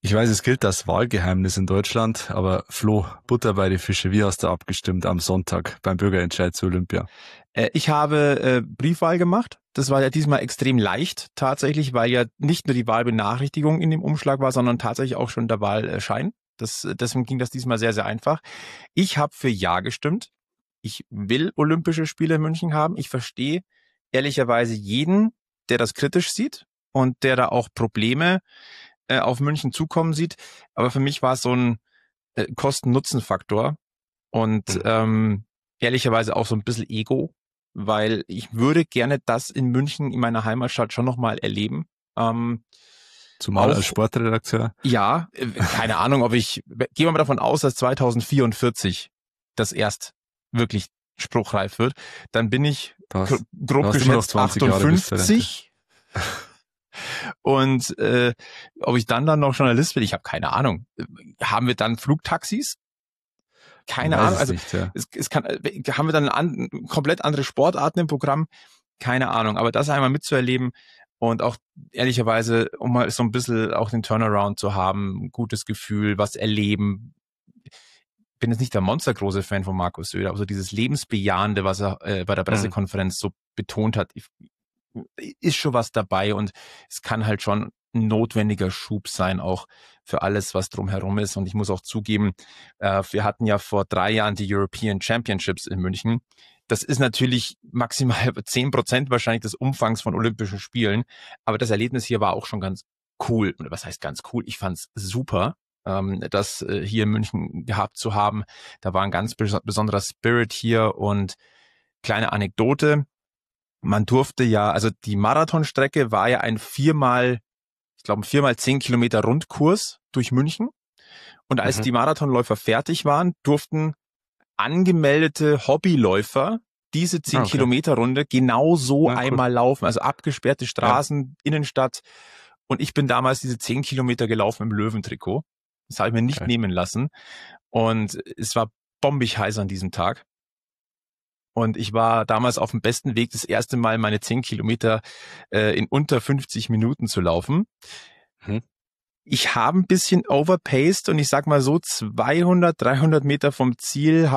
Ich weiß, es gilt als Wahlgeheimnis in Deutschland, aber Flo, Butter bei die Fische, wie hast du abgestimmt am Sonntag beim Bürgerentscheid zu Olympia? Ich habe Briefwahl gemacht. Das war ja diesmal extrem leicht tatsächlich, weil ja nicht nur die Wahlbenachrichtigung in dem Umschlag war, sondern tatsächlich auch schon der Wahlschein. Deswegen ging das diesmal sehr, sehr einfach. Ich habe für Ja gestimmt. Ich will Olympische Spiele in München haben. Ich verstehe ehrlicherweise jeden, der das kritisch sieht und der da auch Probleme auf München zukommen sieht. Aber für mich war es so ein Kosten-Nutzen-Faktor und ehrlicherweise auch so ein bisschen Ego, weil ich würde gerne das in München, in meiner Heimatstadt, schon nochmal erleben. Zumal auch, als Sportredakteur. Ja, keine Ahnung, gehen wir mal davon aus, dass 2044 das erst wirklich spruchreif wird. Dann bin ich grob geschätzt 58. Und ob ich dann noch Journalist bin, ich habe keine Ahnung. Haben wir dann Flugtaxis? Keine Ahnung. Also nicht, ja. haben wir dann komplett andere Sportarten im Programm? Keine Ahnung. Aber das einmal mitzuerleben und auch ehrlicherweise, um mal so ein bisschen auch den Turnaround zu haben, ein gutes Gefühl, was erleben. Ich bin jetzt nicht der monstergroße Fan von Markus Söder, aber so dieses Lebensbejahende, was er bei der Pressekonferenz so betont hat, ist schon was dabei und es kann halt schon ein notwendiger Schub sein, auch für alles, was drumherum ist. Und ich muss auch zugeben, wir hatten ja vor 3 Jahren die European Championships in München. Das ist natürlich maximal 10% wahrscheinlich des Umfangs von Olympischen Spielen. Aber das Erlebnis hier war auch schon ganz cool. Was heißt ganz cool? Ich fand's super, das hier in München gehabt zu haben. Da war ein ganz besonderer Spirit hier und kleine Anekdote. Man durfte ja, also die Marathonstrecke war ja ein 4x 10 Kilometer Rundkurs durch München. Und als die Marathonläufer fertig waren, durften angemeldete Hobbyläufer diese 10 Kilometer Runde genau so einmal laufen. Also abgesperrte Straßen, Innenstadt. Und ich bin damals diese 10 Kilometer gelaufen im Löwentrikot. Das habe ich mir nicht nehmen lassen. Und es war bombig heiß an diesem Tag. Und ich war damals auf dem besten Weg, das erste Mal meine 10 Kilometer in unter 50 Minuten zu laufen. Ich habe ein bisschen overpaced und ich sag mal so 200, 300 Meter vom Ziel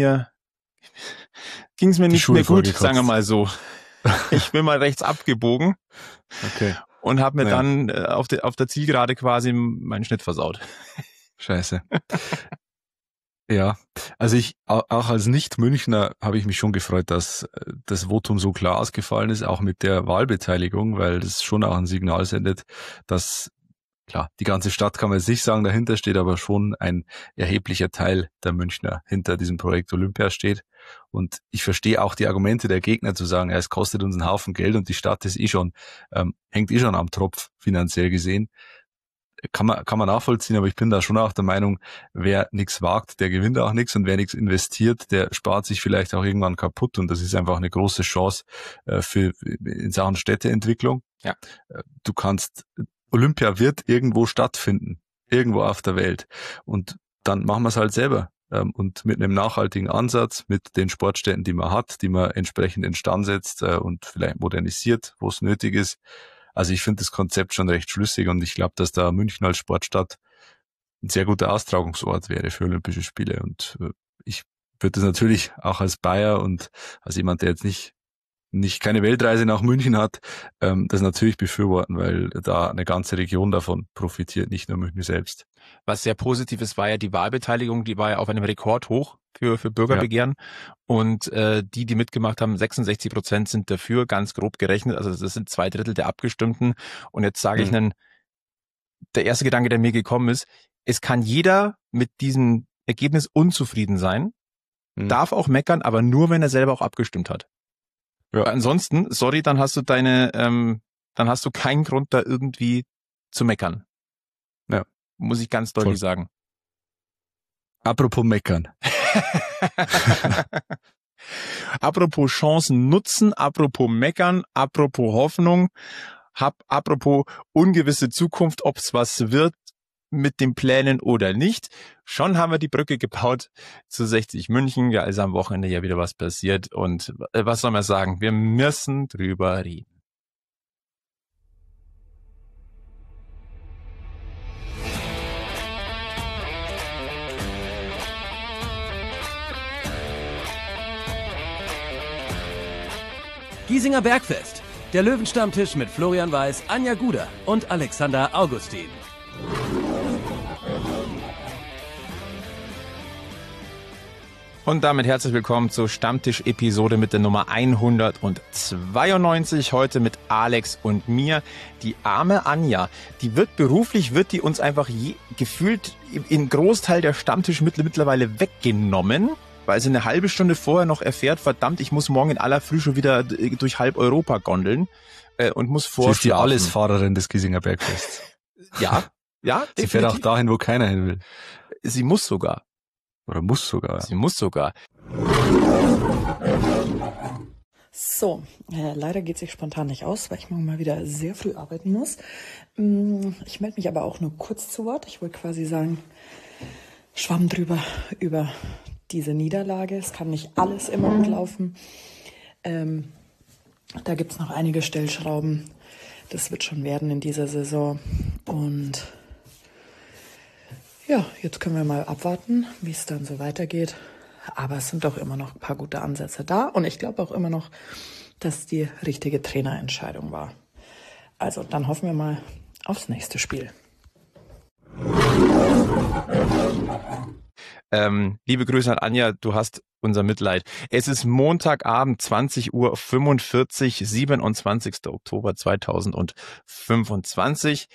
ging es mir nicht mehr gut, sagen wir mal so. Ich bin mal rechts abgebogen und habe mir dann auf der Zielgerade quasi meinen Schnitt versaut. Scheiße. Ja, also auch als Nicht-Münchner habe ich mich schon gefreut, dass das Votum so klar ausgefallen ist, auch mit der Wahlbeteiligung, weil das schon auch ein Signal sendet, dass, klar, die ganze Stadt kann man jetzt nicht sagen, dahinter steht, aber schon ein erheblicher Teil der Münchner hinter diesem Projekt Olympia steht. Und ich verstehe auch die Argumente der Gegner zu sagen, es kostet uns einen Haufen Geld und die Stadt ist hängt schon am Tropf finanziell gesehen. Kann man nachvollziehen, aber ich bin da schon auch der Meinung, wer nichts wagt, der gewinnt auch nichts und wer nichts investiert, der spart sich vielleicht auch irgendwann kaputt und das ist einfach eine große Chance in Sachen Städteentwicklung. Ja. Olympia wird irgendwo stattfinden, irgendwo auf der Welt und dann machen wir es halt selber und mit einem nachhaltigen Ansatz, mit den Sportstätten, die man hat, die man entsprechend instand setzt und vielleicht modernisiert, wo es nötig ist. Also ich finde das Konzept schon recht schlüssig und ich glaube, dass da München als Sportstadt ein sehr guter Austragungsort wäre für Olympische Spiele. Und ich würde das natürlich auch als Bayer und als jemand, der jetzt keine Weltreise nach München hat, das natürlich befürworten, weil da eine ganze Region davon profitiert, nicht nur München selbst. Was sehr positiv ist, war ja die Wahlbeteiligung, die war ja auf einem Rekordhoch für Bürgerbegehren. Ja. Und die mitgemacht haben, 66% sind dafür, ganz grob gerechnet. Also das sind 2/3 der Abgestimmten. Und jetzt sage ich der erste Gedanke, der mir gekommen ist, es kann jeder mit diesem Ergebnis unzufrieden sein, darf auch meckern, aber nur, wenn er selber auch abgestimmt hat. Ja. Ansonsten, sorry, dann hast du dann hast du keinen Grund, da irgendwie zu meckern. Ja. Muss ich ganz deutlich sagen. Apropos meckern. Apropos Chancen nutzen, apropos meckern, apropos Hoffnung, apropos ungewisse Zukunft, ob es was wird mit den Plänen oder nicht. Schon haben wir die Brücke gebaut zu 60 München. Ja, ist am Wochenende ja wieder was passiert. Und was soll man sagen? Wir müssen drüber reden. Giesinger Bergfest. Der Löwenstammtisch mit Florian Weiß, Anja Guder und Alexander Augustin. Und damit herzlich willkommen zur Stammtisch-Episode mit der Nummer 192. Heute mit Alex und mir. Die arme Anja, die wird uns einfach gefühlt im Großteil der Stammtisch mittlerweile weggenommen, weil sie eine halbe Stunde vorher noch erfährt, verdammt, ich muss morgen in aller Früh schon wieder durch halb Europa gondeln und muss vorschlafen. Sie ist die Allesfahrerin des Giesinger Bergfests. Ja, Sie fährt auch dahin, wo keiner hin will. Sie muss sogar. Oder muss sogar. Sie muss sogar. So, leider geht sich spontan nicht aus, weil ich morgen mal wieder sehr früh arbeiten muss. Ich melde mich aber auch nur kurz zu Wort. Ich wollte quasi sagen, Schwamm drüber über diese Niederlage. Es kann nicht alles immer gut laufen. Da gibt's noch einige Stellschrauben. Das wird schon werden in dieser Saison. Und ja, jetzt können wir mal abwarten, wie es dann so weitergeht. Aber es sind doch immer noch ein paar gute Ansätze da. Und ich glaube auch immer noch, dass die richtige Trainerentscheidung war. Also dann hoffen wir mal aufs nächste Spiel. Liebe Grüße an Anja, du hast unser Mitleid. Es ist Montagabend, 20:45 Uhr, 27. Oktober 2025.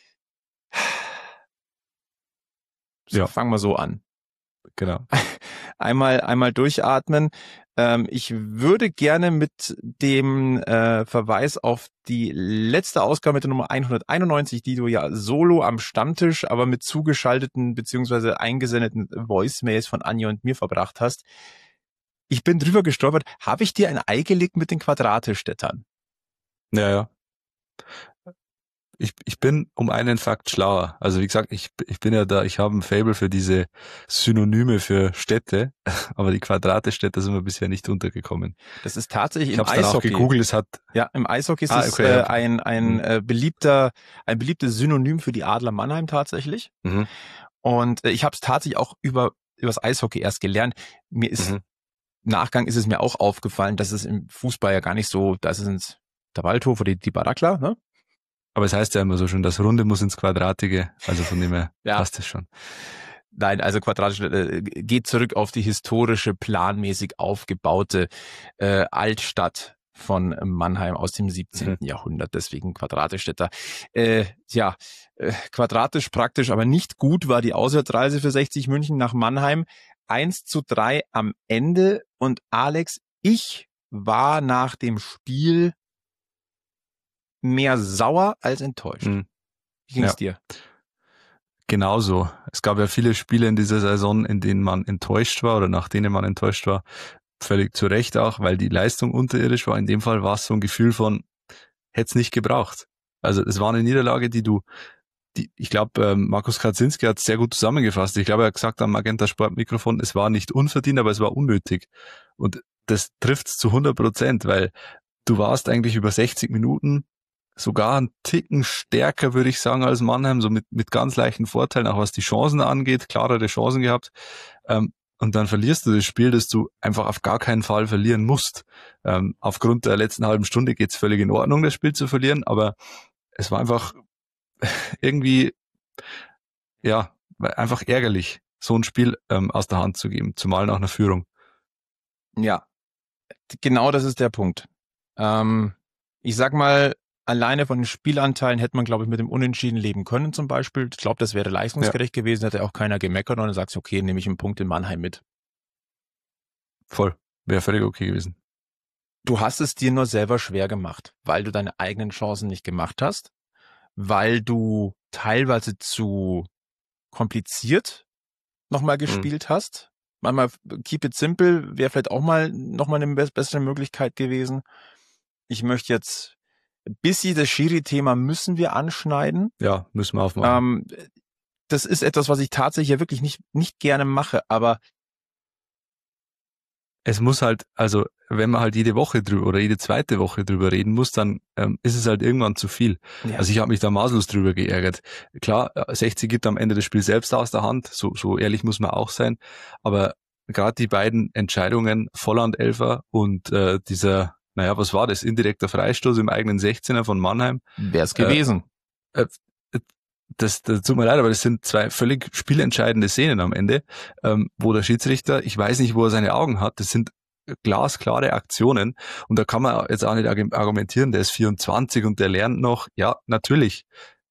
Ja. Fangen wir so an. Genau. Einmal durchatmen. Ich würde gerne mit dem Verweis auf die letzte Ausgabe mit der Nummer 191, die du ja solo am Stammtisch, aber mit zugeschalteten bzw. eingesendeten Voicemails von Anja und mir verbracht hast. Ich bin drüber gestolpert. Habe ich dir ein Ei gelegt mit den Quadratestädtern? Ja. Ich bin um einen Fakt schlauer. Also wie gesagt, ich bin ja da, ich habe ein Faible für diese Synonyme für Städte, aber die Quadratestädte sind mir bisher nicht untergekommen. Das ist tatsächlich im Eishockey. Ich habe es auch gegoogelt, es hat... Ja, im Eishockey ist es ein beliebtes Synonym für die Adler Mannheim tatsächlich. Mhm. Und ich habe es tatsächlich auch übers Eishockey erst gelernt. Mir ist Nachgang ist es mir auch aufgefallen, dass es im Fußball ja gar nicht so, da ist es der Waldhof oder die Barakla, ne? Aber es heißt ja immer so schon, das Runde muss ins Quadratige, also von dem her passt es schon. Nein, also quadratisch geht zurück auf die historische, planmäßig aufgebaute Altstadt von Mannheim aus dem 17. Jahrhundert, deswegen Quadratestädter. Quadratisch praktisch, aber nicht gut war die Auswärtsreise für 60 München nach Mannheim. 1:3 am Ende. Und Alex, ich war nach dem Spiel mehr sauer als enttäuscht. Wie ging's dir? Genauso. Es gab ja viele Spiele in dieser Saison, in denen man enttäuscht war oder nach denen man enttäuscht war. Völlig zu Recht auch, weil die Leistung unterirdisch war. In dem Fall war es so ein Gefühl von, hätte es nicht gebraucht. Also es war eine Niederlage, ich glaube, Markus Kaczynski hat es sehr gut zusammengefasst. Ich glaube, er hat gesagt am Magenta Sport Mikrofon, es war nicht unverdient, aber es war unnötig. Und das trifft es zu 100%, weil du warst eigentlich über 60 Minuten sogar einen Ticken stärker, würde ich sagen, als Mannheim, so mit ganz leichten Vorteilen, auch was die Chancen angeht, klarere Chancen gehabt. Und dann verlierst du das Spiel, das du einfach auf gar keinen Fall verlieren musst. Aufgrund der letzten halben Stunde geht's völlig in Ordnung, das Spiel zu verlieren, aber es war einfach irgendwie, einfach ärgerlich, so ein Spiel aus der Hand zu geben, zumal nach einer Führung. Ja, genau das ist der Punkt. Ich sag mal, alleine von den Spielanteilen hätte man, glaube ich, mit dem Unentschieden leben können zum Beispiel. Ich glaube, das wäre leistungsgerecht gewesen, hätte auch keiner gemeckert und dann sagst du, okay, nehme ich einen Punkt in Mannheim mit. Voll, wäre völlig okay gewesen. Du hast es dir nur selber schwer gemacht, weil du deine eigenen Chancen nicht gemacht hast, weil du teilweise zu kompliziert nochmal gespielt hast. Manchmal keep it simple wäre vielleicht auch mal nochmal eine bessere Möglichkeit gewesen. Ich möchte jetzt das Schiri-Thema müssen wir anschneiden. Ja, müssen wir aufmachen. Das ist etwas, was ich tatsächlich ja wirklich nicht gerne mache, aber es muss halt, also wenn man halt jede Woche drüber oder jede zweite Woche drüber reden muss, dann ist es halt irgendwann zu viel. Ja. Also ich habe mich da maßlos drüber geärgert. Klar, 60 gibt am Ende das Spiel selbst aus der Hand, so ehrlich muss man auch sein, aber gerade die beiden Entscheidungen, Volland-Elfer und dieser naja, was war das? Indirekter Freistoß im eigenen 16er von Mannheim. Wär's gewesen. Äh, das tut mir leid, aber das sind zwei völlig spielentscheidende Szenen am Ende, wo der Schiedsrichter, ich weiß nicht, wo er seine Augen hat, das sind glasklare Aktionen und da kann man jetzt auch nicht argumentieren, der ist 24 und der lernt noch. Ja, natürlich,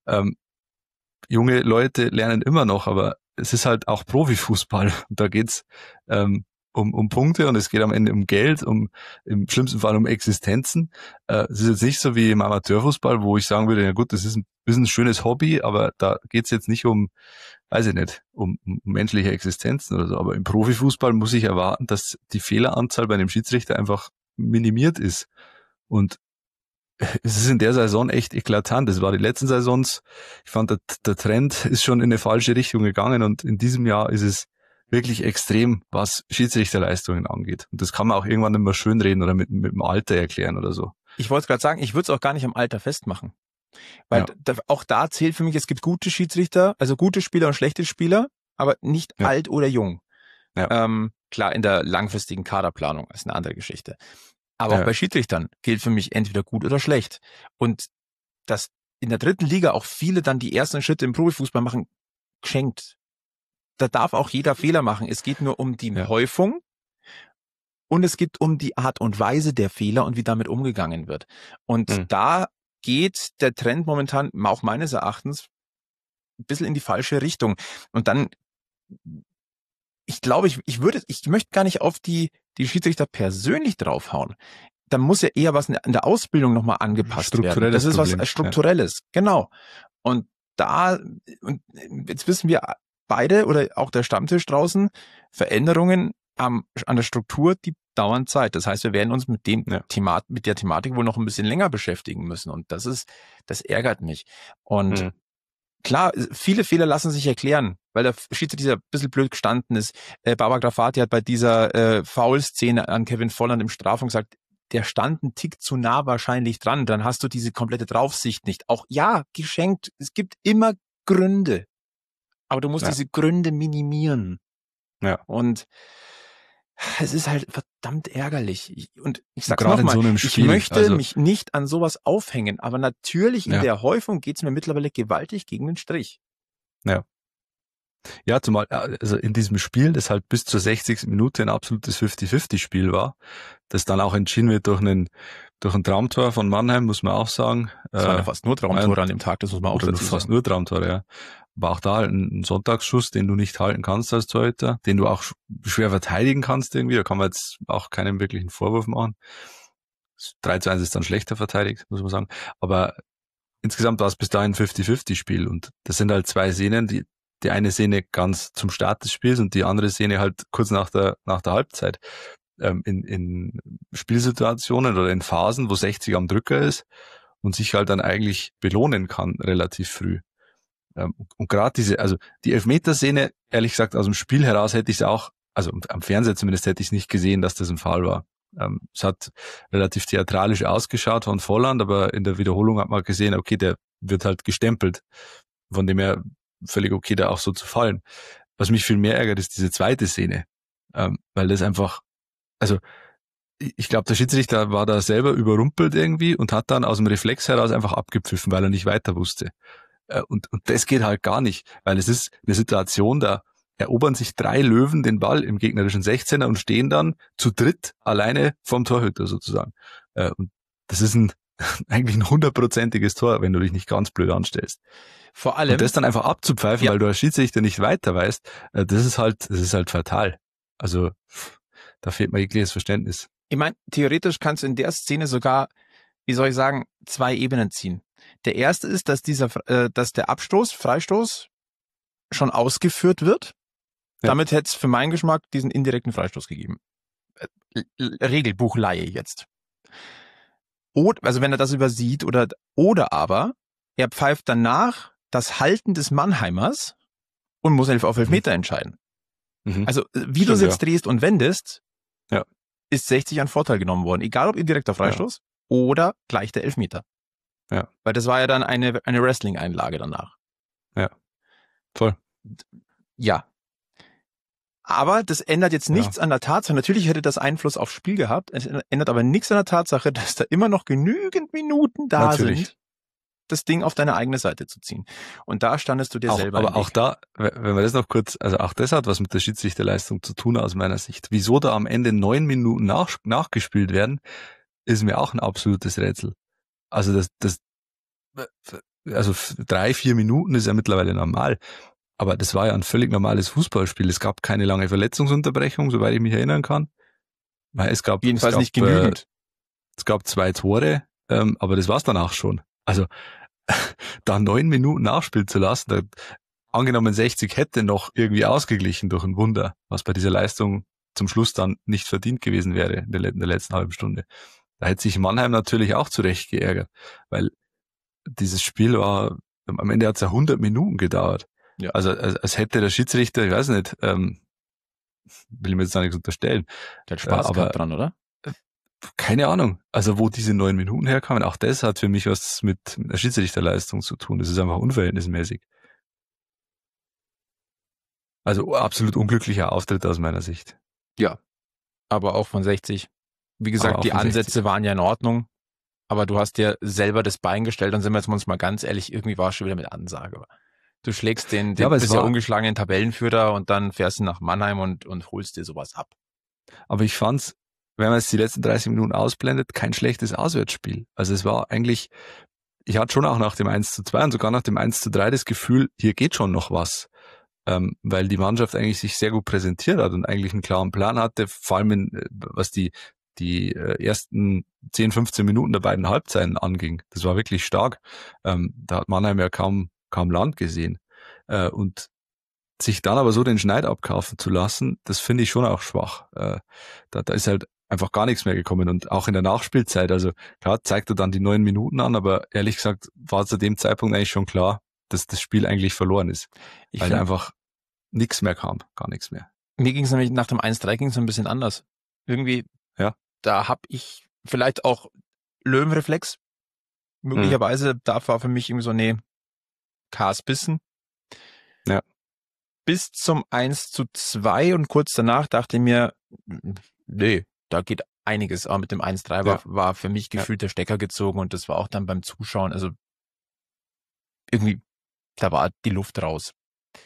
junge Leute lernen immer noch, aber es ist halt auch Profifußball. Da geht's um Punkte und es geht am Ende um Geld, im schlimmsten Fall um Existenzen. Es ist jetzt nicht so wie im Amateurfußball, wo ich sagen würde, ja gut, das ist ein schönes Hobby, aber da geht's jetzt nicht um, weiß ich nicht, um menschliche Existenzen oder so. Aber im Profifußball muss ich erwarten, dass die Fehleranzahl bei einem Schiedsrichter einfach minimiert ist. Und es ist in der Saison echt eklatant. Das war die letzten Saisons. Ich fand, der Trend ist schon in eine falsche Richtung gegangen und in diesem Jahr ist es wirklich extrem, was Schiedsrichterleistungen angeht. Und das kann man auch irgendwann nicht mehr schönreden oder mit dem Alter erklären oder so. Ich wollte gerade sagen, ich würde es auch gar nicht am Alter festmachen. Weil auch da zählt für mich, es gibt gute Schiedsrichter, also gute Spieler und schlechte Spieler, aber nicht alt oder jung. Ja. Klar, in der langfristigen Kaderplanung ist eine andere Geschichte. Aber auch bei Schiedsrichtern gilt für mich entweder gut oder schlecht. Und dass in der dritten Liga auch viele dann die ersten Schritte im Profifußball machen, geschenkt. Da darf auch jeder Fehler machen. Es geht nur um die Häufung und es geht um die Art und Weise der Fehler und wie damit umgegangen wird. Und da geht der Trend momentan, auch meines Erachtens, ein bisschen in die falsche Richtung. Und dann, ich glaube, ich möchte gar nicht auf die Schiedsrichter persönlich draufhauen. Da muss ja eher was in der Ausbildung nochmal angepasst werden. Das ist was Strukturelles, genau. Und jetzt wissen wir beide oder auch der Stammtisch draußen, Veränderungen an der Struktur, die dauern Zeit. Das heißt, wir werden uns mit der Thematik wohl noch ein bisschen länger beschäftigen müssen. Und das ärgert mich. Und klar, viele Fehler lassen sich erklären, weil der Schiedsrichter ein bisschen blöd gestanden ist. Baba Grafati hat bei dieser Foul-Szene an Kevin Volland im Strafraum gesagt, der stand einen Tick zu nah wahrscheinlich dran. Dann hast du diese komplette Draufsicht nicht. Auch geschenkt. Es gibt immer Gründe. Aber du musst diese Gründe minimieren. Ja. Und es ist halt verdammt ärgerlich. Und ich sag's nochmal, ich möchte mich nicht an sowas aufhängen, aber natürlich in der Häufung geht's mir mittlerweile gewaltig gegen den Strich. Ja. Ja, zumal, also in diesem Spiel, das halt bis zur 60. Minute ein absolutes 50-50-Spiel war, das dann auch entschieden wird durch ein Traumtor von Mannheim, muss man auch sagen. Das waren ja fast nur Traumtore an dem Tag, das muss man auch dazu sagen. Fast nur Traumtore, ja. Aber auch da halt ein Sonntagsschuss, den du nicht halten kannst als Torhüter, den du auch schwer verteidigen kannst irgendwie, da kann man jetzt auch keinen wirklichen Vorwurf machen. 3:1 ist dann schlechter verteidigt, muss man sagen. Aber insgesamt war es bis dahin ein 50-50-Spiel und das sind halt zwei Szenen, die eine Szene ganz zum Start des Spiels und die andere Szene halt kurz nach der Halbzeit. In Spielsituationen oder in Phasen, wo 60 am Drücker ist und sich halt dann eigentlich belohnen kann relativ früh. Und gerade die Elfmeterszene, ehrlich gesagt, aus dem Spiel heraus hätte ich es auch, also am Fernseher zumindest hätte ich es nicht gesehen, dass das ein Foul war. Es hat relativ theatralisch ausgeschaut von Volland, aber in der Wiederholung hat man gesehen, okay, der wird halt gestempelt. Von dem her völlig okay, da auch so zu fallen. Was mich viel mehr ärgert, ist diese zweite Szene, weil das einfach, also ich glaube, der Schiedsrichter war da selber überrumpelt irgendwie und hat dann aus dem Reflex heraus einfach abgepfiffen, weil er nicht weiter wusste. Und das geht halt gar nicht, weil es ist eine Situation, da erobern sich 3 Löwen den Ball im gegnerischen 16er und stehen dann zu dritt alleine vom Torhüter sozusagen. Und das ist eigentlich ein 100%iges Tor, wenn du dich nicht ganz blöd anstellst. Vor allem. Und das dann einfach abzupfeifen, weil du als Schiedsrichter nicht weiter weißt, das ist halt fatal. Also, da fehlt mir jegliches Verständnis. Ich meine, theoretisch kannst du in der Szene sogar, wie soll ich sagen, 2 Ebenen ziehen. Der erste ist, dass dass der Freistoß schon ausgeführt wird. Ja. Damit hätte es für meinen Geschmack diesen indirekten Freistoß gegeben. Regelbuchleihe jetzt. Also wenn er das übersieht oder aber er pfeift danach das Halten des Mannheimers und muss auf Elfmeter entscheiden. Also wie du es jetzt drehst und wendest, ist 60 an Vorteil genommen worden. Egal ob indirekter Freistoß oder gleich der Elfmeter. Ja. Weil das war ja dann eine Wrestling-Einlage danach. Ja, voll. Ja. Aber das ändert jetzt nichts an der Tatsache. Natürlich hätte das Einfluss aufs Spiel gehabt. Es ändert aber nichts an der Tatsache, dass da immer noch genügend Minuten da sind, das Ding auf deine eigene Seite zu ziehen. Und da standest du dir selber im Weg. Aber auch da, wenn wir das noch kurz, also auch das hat was mit der Schiedsrichterleistung zu tun aus meiner Sicht. Wieso da am Ende 9 Minuten nachgespielt werden, ist mir auch ein absolutes Rätsel. Also also 3-4 Minuten ist ja mittlerweile normal. Aber das war ja ein völlig normales Fußballspiel. Es gab keine lange Verletzungsunterbrechung, soweit ich mich erinnern kann. Weil jedenfalls nicht genügend. Es gab 2 Tore, aber das war's danach schon. Also da 9 Minuten nachspielen zu lassen, angenommen 60 hätte noch irgendwie ausgeglichen durch ein Wunder, was bei dieser Leistung zum Schluss dann nicht verdient gewesen wäre in der letzten halben Stunde. Da hätte sich Mannheim natürlich auch zurecht geärgert, weil dieses Spiel war, am Ende hat es ja 100 Minuten gedauert. Ja. Also als hätte der Schiedsrichter, ich weiß nicht, will ich mir jetzt auch nichts unterstellen. Der hat Spaß gehabt dran, oder? Keine Ahnung. Also wo diese 9 Minuten herkamen, auch das hat für mich was mit der Schiedsrichterleistung zu tun. Das ist einfach unverhältnismäßig. Also absolut unglücklicher Auftritt aus meiner Sicht. Ja, aber auch von 60. Wie gesagt, die Ansätze waren ja in Ordnung, aber du hast dir selber das Bein gestellt, dann sind wir jetzt uns mal ganz ehrlich, irgendwie war es schon wieder mit Ansage. Du schlägst den bisher ungeschlagenen Tabellenführer und dann fährst du nach Mannheim und holst dir sowas ab. Aber ich fand's, wenn man jetzt die letzten 30 Minuten ausblendet, kein schlechtes Auswärtsspiel. Also es war eigentlich, ich hatte schon auch nach dem 1:2 und sogar nach dem 1:3 das Gefühl, hier geht schon noch was. Weil die Mannschaft eigentlich sich sehr gut präsentiert hat und eigentlich einen klaren Plan hatte, vor allem was die ersten 10, 15 Minuten der beiden Halbzeiten anging. Das war wirklich stark. Da hat Mannheim ja kaum Land gesehen. Und sich dann aber so den Schneid abkaufen zu lassen, das finde ich schon auch schwach. Da ist halt einfach gar nichts mehr gekommen. Und auch in der Nachspielzeit, also klar, zeigt er dann die 9 Minuten an, aber ehrlich gesagt war zu dem Zeitpunkt eigentlich schon klar, dass das Spiel eigentlich verloren ist. Weil da einfach nichts mehr kam, gar nichts mehr. Mir ging es nämlich nach dem 1:3 ging es ein bisschen anders. Irgendwie, da habe ich vielleicht auch Löwenreflex. Möglicherweise, da war für mich irgendwie so, Kars bissen. Ja. Bis zum 1:2 und kurz danach dachte ich mir, da geht einiges. Aber mit dem 1:3 war für mich gefühlt der Stecker gezogen und das war auch dann beim Zuschauen, also irgendwie, da war die Luft raus.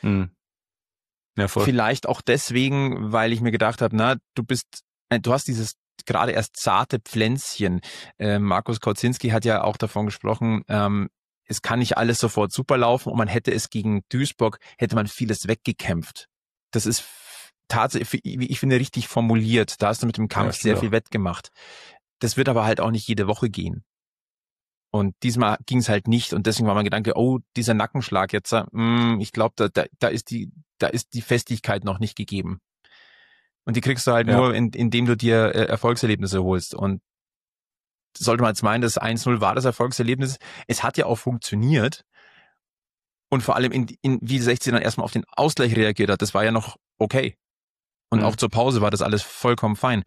Ja, voll. Vielleicht auch deswegen, weil ich mir gedacht habe, du hast dieses gerade erst zarte Pflänzchen. Markus Kautzinski hat ja auch davon gesprochen, es kann nicht alles sofort super laufen und man hätte es gegen Duisburg, hätte man vieles weggekämpft. Das ist tatsächlich, wie ich finde, richtig formuliert. Da hast du mit dem Kampf sehr viel wettgemacht. Das wird aber halt auch nicht jede Woche gehen. Und diesmal ging es halt nicht und deswegen war mein Gedanke, dieser Nackenschlag jetzt, ich glaube, da ist die Festigkeit noch nicht gegeben. Und die kriegst du halt nur, indem du dir Erfolgserlebnisse holst. Und sollte man jetzt meinen, das 1:0 war das Erfolgserlebnis. Es hat ja auch funktioniert. Und vor allem, wie 60 dann erstmal auf den Ausgleich reagiert hat, das war ja noch okay. Und auch zur Pause war das alles vollkommen fein.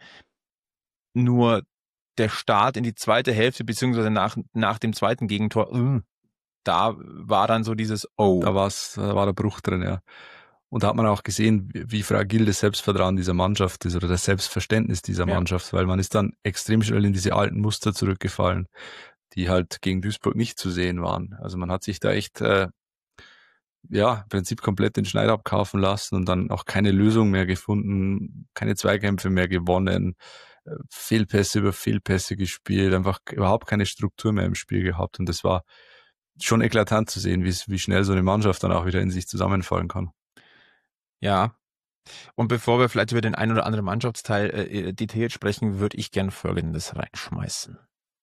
Nur der Start in die zweite Hälfte, beziehungsweise nach dem zweiten Gegentor, da war dann so dieses Da war der Bruch drin, ja. Und da hat man auch gesehen, wie fragil das Selbstvertrauen dieser Mannschaft ist oder das Selbstverständnis dieser Mannschaft, weil man ist dann extrem schnell in diese alten Muster zurückgefallen, die halt gegen Duisburg nicht zu sehen waren. Also man hat sich da echt, im Prinzip komplett den Schneid abkaufen lassen und dann auch keine Lösung mehr gefunden, keine Zweikämpfe mehr gewonnen, Fehlpässe über Fehlpässe gespielt, einfach überhaupt keine Struktur mehr im Spiel gehabt. Und das war schon eklatant zu sehen, wie schnell so eine Mannschaft dann auch wieder in sich zusammenfallen kann. Ja, und bevor wir vielleicht über den einen oder anderen Mannschaftsteil detailliert sprechen, würde ich gern Folgendes reinschmeißen.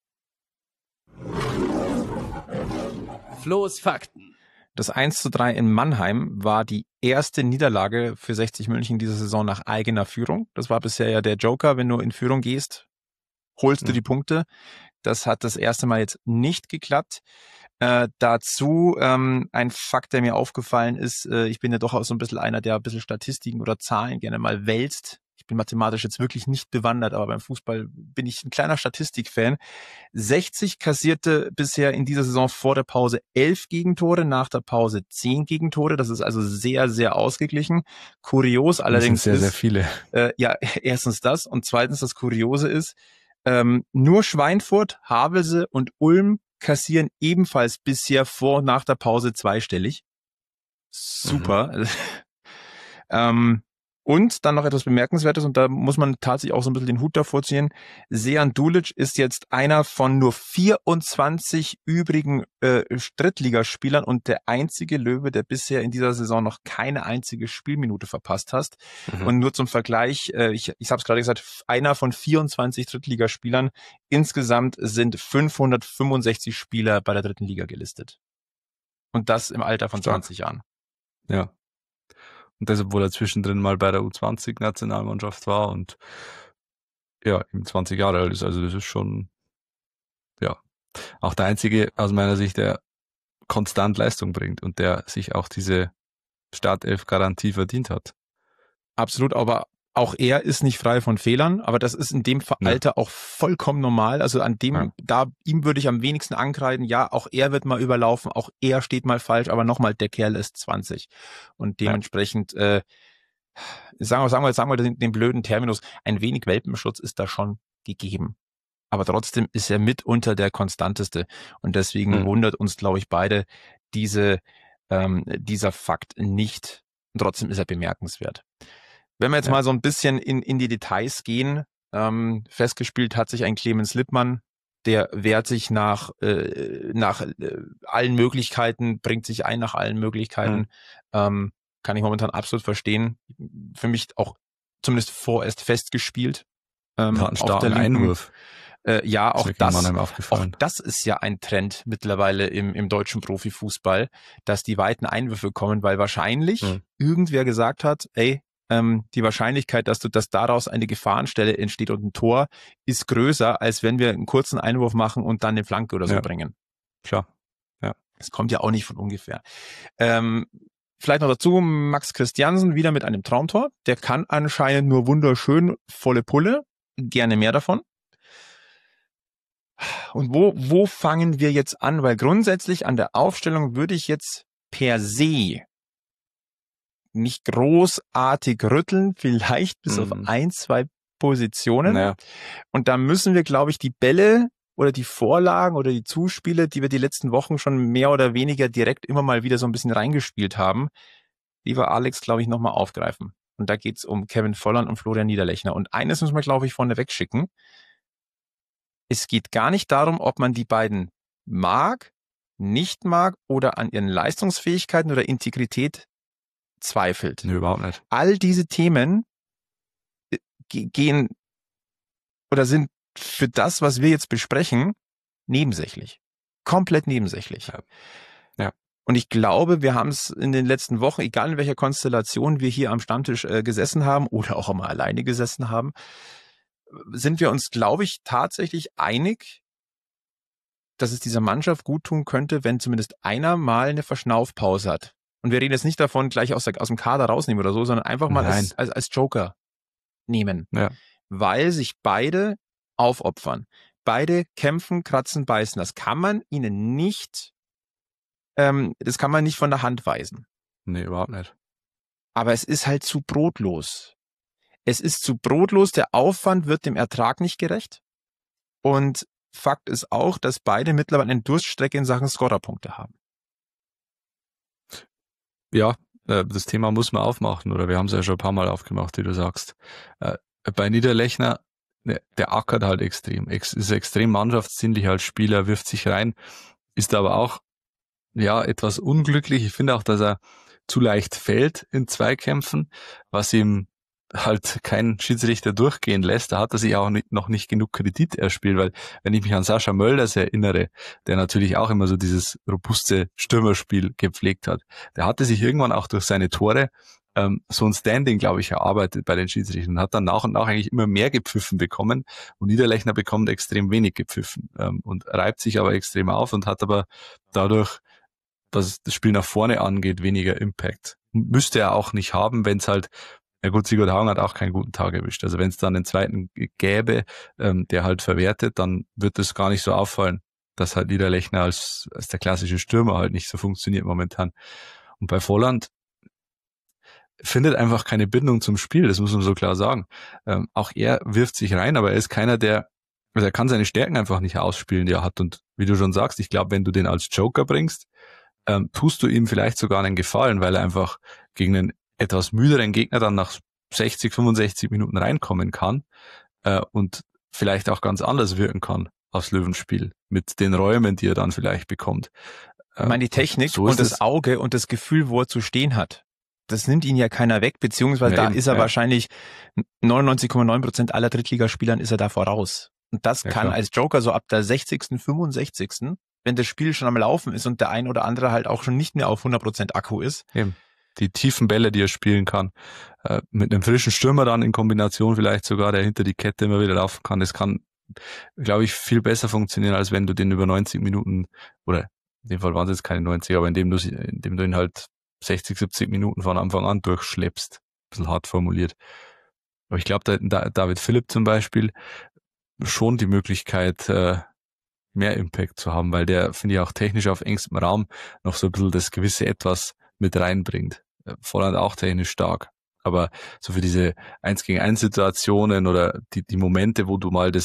Flo's Fakten. Das 1:3 in Mannheim war die erste Niederlage für 60 München diese Saison nach eigener Führung. Das war bisher ja der Joker, wenn du in Führung gehst, holst du die Punkte. Das hat das erste Mal jetzt nicht geklappt. Dazu ein Fakt, der mir aufgefallen ist, ich bin ja doch auch so ein bisschen einer, der ein bisschen Statistiken oder Zahlen gerne mal wälzt. Ich bin mathematisch jetzt wirklich nicht bewandert, aber beim Fußball bin ich ein kleiner Statistikfan. 60 kassierte bisher in dieser Saison vor der Pause 11 Gegentore, nach der Pause 10 Gegentore. Das ist also sehr, sehr ausgeglichen. Kurios allerdings sehr, ist, sehr viele. Ja, erstens das und zweitens das Kuriose ist, nur Schweinfurt, Havelse und Ulm kassieren ebenfalls bisher vor und nach der Pause zweistellig. Super. Und dann noch etwas Bemerkenswertes, und da muss man tatsächlich auch so ein bisschen den Hut davor ziehen. Sejan Dulic ist jetzt einer von nur 24 übrigen Drittligaspielern und der einzige Löwe, der bisher in dieser Saison noch keine einzige Spielminute verpasst hat. Und nur zum Vergleich, ich habe es gerade gesagt, einer von 24 Drittligaspielern. Insgesamt sind 565 Spieler bei der dritten Liga gelistet. Und das im Alter von 20 Jahren. Ja. Und das, obwohl er zwischendrin mal bei der U20-Nationalmannschaft war und ja, eben 20 Jahre alt ist. Also das ist schon, ja, auch der einzige aus meiner Sicht, der konstant Leistung bringt und der sich auch diese Startelf-Garantie verdient hat. Absolut, aber auch er ist nicht frei von Fehlern, aber das ist in dem Alter auch vollkommen normal. Also ihm würde ich am wenigsten ankreiden. Ja, auch er wird mal überlaufen, auch er steht mal falsch, aber nochmal, der Kerl ist 20. Und dementsprechend, sagen wir den blöden Terminus, ein wenig Welpenschutz ist da schon gegeben. Aber trotzdem ist er mitunter der konstanteste. Und deswegen wundert uns, glaube ich, beide dieser Fakt nicht. Und trotzdem ist er bemerkenswert. Wenn wir jetzt mal so ein bisschen in die Details gehen, festgespielt hat sich ein Clemens Lippmann, der wehrt sich nach allen Möglichkeiten, bringt sich ein nach allen Möglichkeiten, kann ich momentan absolut verstehen. Für mich auch zumindest vorerst festgespielt. Einen starken Einwurf. Ja, auch das ist ja ein Trend mittlerweile im deutschen Profifußball, dass die weiten Einwürfe kommen, weil wahrscheinlich irgendwer gesagt hat, die Wahrscheinlichkeit, dass daraus eine Gefahrenstelle entsteht und ein Tor, ist größer, als wenn wir einen kurzen Einwurf machen und dann eine Flanke oder so bringen. Klar. Ja. Das kommt ja auch nicht von ungefähr. Vielleicht noch dazu, Max Christiansen wieder mit einem Traumtor. Der kann anscheinend nur wunderschön volle Pulle. Gerne mehr davon. Und wo fangen wir jetzt an? Weil grundsätzlich an der Aufstellung würde ich jetzt per se nicht großartig rütteln, vielleicht bis auf 1, 2 Positionen. Naja. Und da müssen wir, glaube ich, die Bälle oder die Vorlagen oder die Zuspiele, die wir die letzten Wochen schon mehr oder weniger direkt immer mal wieder so ein bisschen reingespielt haben, lieber Alex, glaube ich, nochmal aufgreifen. Und da geht's um Kevin Volland und Florian Niederlechner. Und eines müssen wir, glaube ich, vorneweg schicken. Es geht gar nicht darum, ob man die beiden mag, nicht mag oder an ihren Leistungsfähigkeiten oder Integrität zweifelt. Nee, überhaupt nicht. All diese Themen gehen oder sind für das, was wir jetzt besprechen, nebensächlich. Komplett nebensächlich. Ja. Und ich glaube, wir haben es in den letzten Wochen, egal in welcher Konstellation wir hier am Stammtisch gesessen haben oder auch einmal alleine gesessen haben, sind wir uns, glaube ich, tatsächlich einig, dass es dieser Mannschaft gut tun könnte, wenn zumindest einer mal eine Verschnaufpause hat. Und wir reden jetzt nicht davon, gleich aus dem Kader rausnehmen oder so, sondern einfach mal als Joker nehmen. Ja. Weil sich beide aufopfern. Beide kämpfen, kratzen, beißen. Das kann man ihnen nicht, von der Hand weisen. Nee, überhaupt nicht. Aber es ist halt zu brotlos. Es ist zu brotlos, der Aufwand wird dem Ertrag nicht gerecht. Und Fakt ist auch, dass beide mittlerweile eine Durststrecke in Sachen Scorerpunkte haben. Ja, das Thema muss man aufmachen, oder wir haben es ja schon ein paar Mal aufgemacht, wie du sagst. Bei Niederlechner, der ackert halt extrem, ist extrem mannschaftsdienlich als Spieler, wirft sich rein, ist aber auch etwas unglücklich. Ich finde auch, dass er zu leicht fällt in Zweikämpfen, was ihm halt kein Schiedsrichter durchgehen lässt. Da hat er sich auch noch nicht genug Kredit erspielt, weil wenn ich mich an Sascha Mölders erinnere, der natürlich auch immer so dieses robuste Stürmerspiel gepflegt hat, der hatte sich irgendwann auch durch seine Tore so ein Standing, glaube ich, erarbeitet bei den Schiedsrichtern und hat dann nach und nach eigentlich immer mehr gepfiffen bekommen und Niederlechner bekommt extrem wenig gepfiffen und reibt sich aber extrem auf und hat aber dadurch, was das Spiel nach vorne angeht, weniger Impact. Müsste er auch nicht haben, wenn es halt Ja gut, Sigurd Haugen hat auch keinen guten Tag erwischt. Also wenn es dann den zweiten gäbe, der halt verwertet, dann wird es gar nicht so auffallen, dass halt Niederlechner als der klassische Stürmer halt nicht so funktioniert momentan. Und bei Volland findet einfach keine Bindung zum Spiel, das muss man so klar sagen. Auch er wirft sich rein, aber er ist keiner, also er kann seine Stärken einfach nicht ausspielen, die er hat. Und wie du schon sagst, ich glaube, wenn du den als Joker bringst, tust du ihm vielleicht sogar einen Gefallen, weil er einfach gegen einen etwas müderen Gegner dann nach 60, 65 Minuten reinkommen kann und vielleicht auch ganz anders wirken kann aufs Löwenspiel mit den Räumen, die er dann vielleicht bekommt. Ich meine, die Technik so und ist das Auge und das Gefühl, wo er zu stehen hat, das nimmt ihn ja keiner weg, beziehungsweise da ist er wahrscheinlich 99,9% aller Drittligaspielern ist er da voraus. Und das kann klar. als Joker so ab der 60., 65., wenn das Spiel schon am Laufen ist und der ein oder andere halt auch schon nicht mehr auf 100% Akku ist. Eben. Die tiefen Bälle, die er spielen kann, mit einem frischen Stürmer dann in Kombination vielleicht sogar, der hinter die Kette immer wieder laufen kann, das kann, glaube ich, viel besser funktionieren, als wenn du den über 90 Minuten, oder in dem Fall waren es jetzt keine 90, aber indem du ihn halt 60, 70 Minuten von Anfang an durchschleppst. Ein bisschen hart formuliert. Aber ich glaube, da hat David Philipp zum Beispiel schon die Möglichkeit, mehr Impact zu haben, weil der, finde ich, auch technisch auf engstem Raum noch so ein bisschen das gewisse Etwas mit reinbringt. Volland auch technisch stark. Aber so für diese 1-gegen-1 Situationen oder die Momente, wo du mal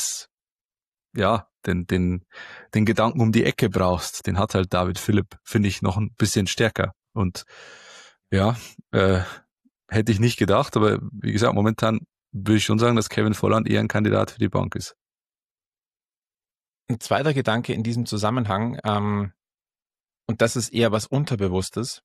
den Gedanken um die Ecke brauchst, den hat halt David Philipp, finde ich, noch ein bisschen stärker. Und ja, hätte ich nicht gedacht, aber wie gesagt, momentan würde ich schon sagen, dass Kevin Volland eher ein Kandidat für die Bank ist. Ein zweiter Gedanke in diesem Zusammenhang, und das ist eher was Unterbewusstes.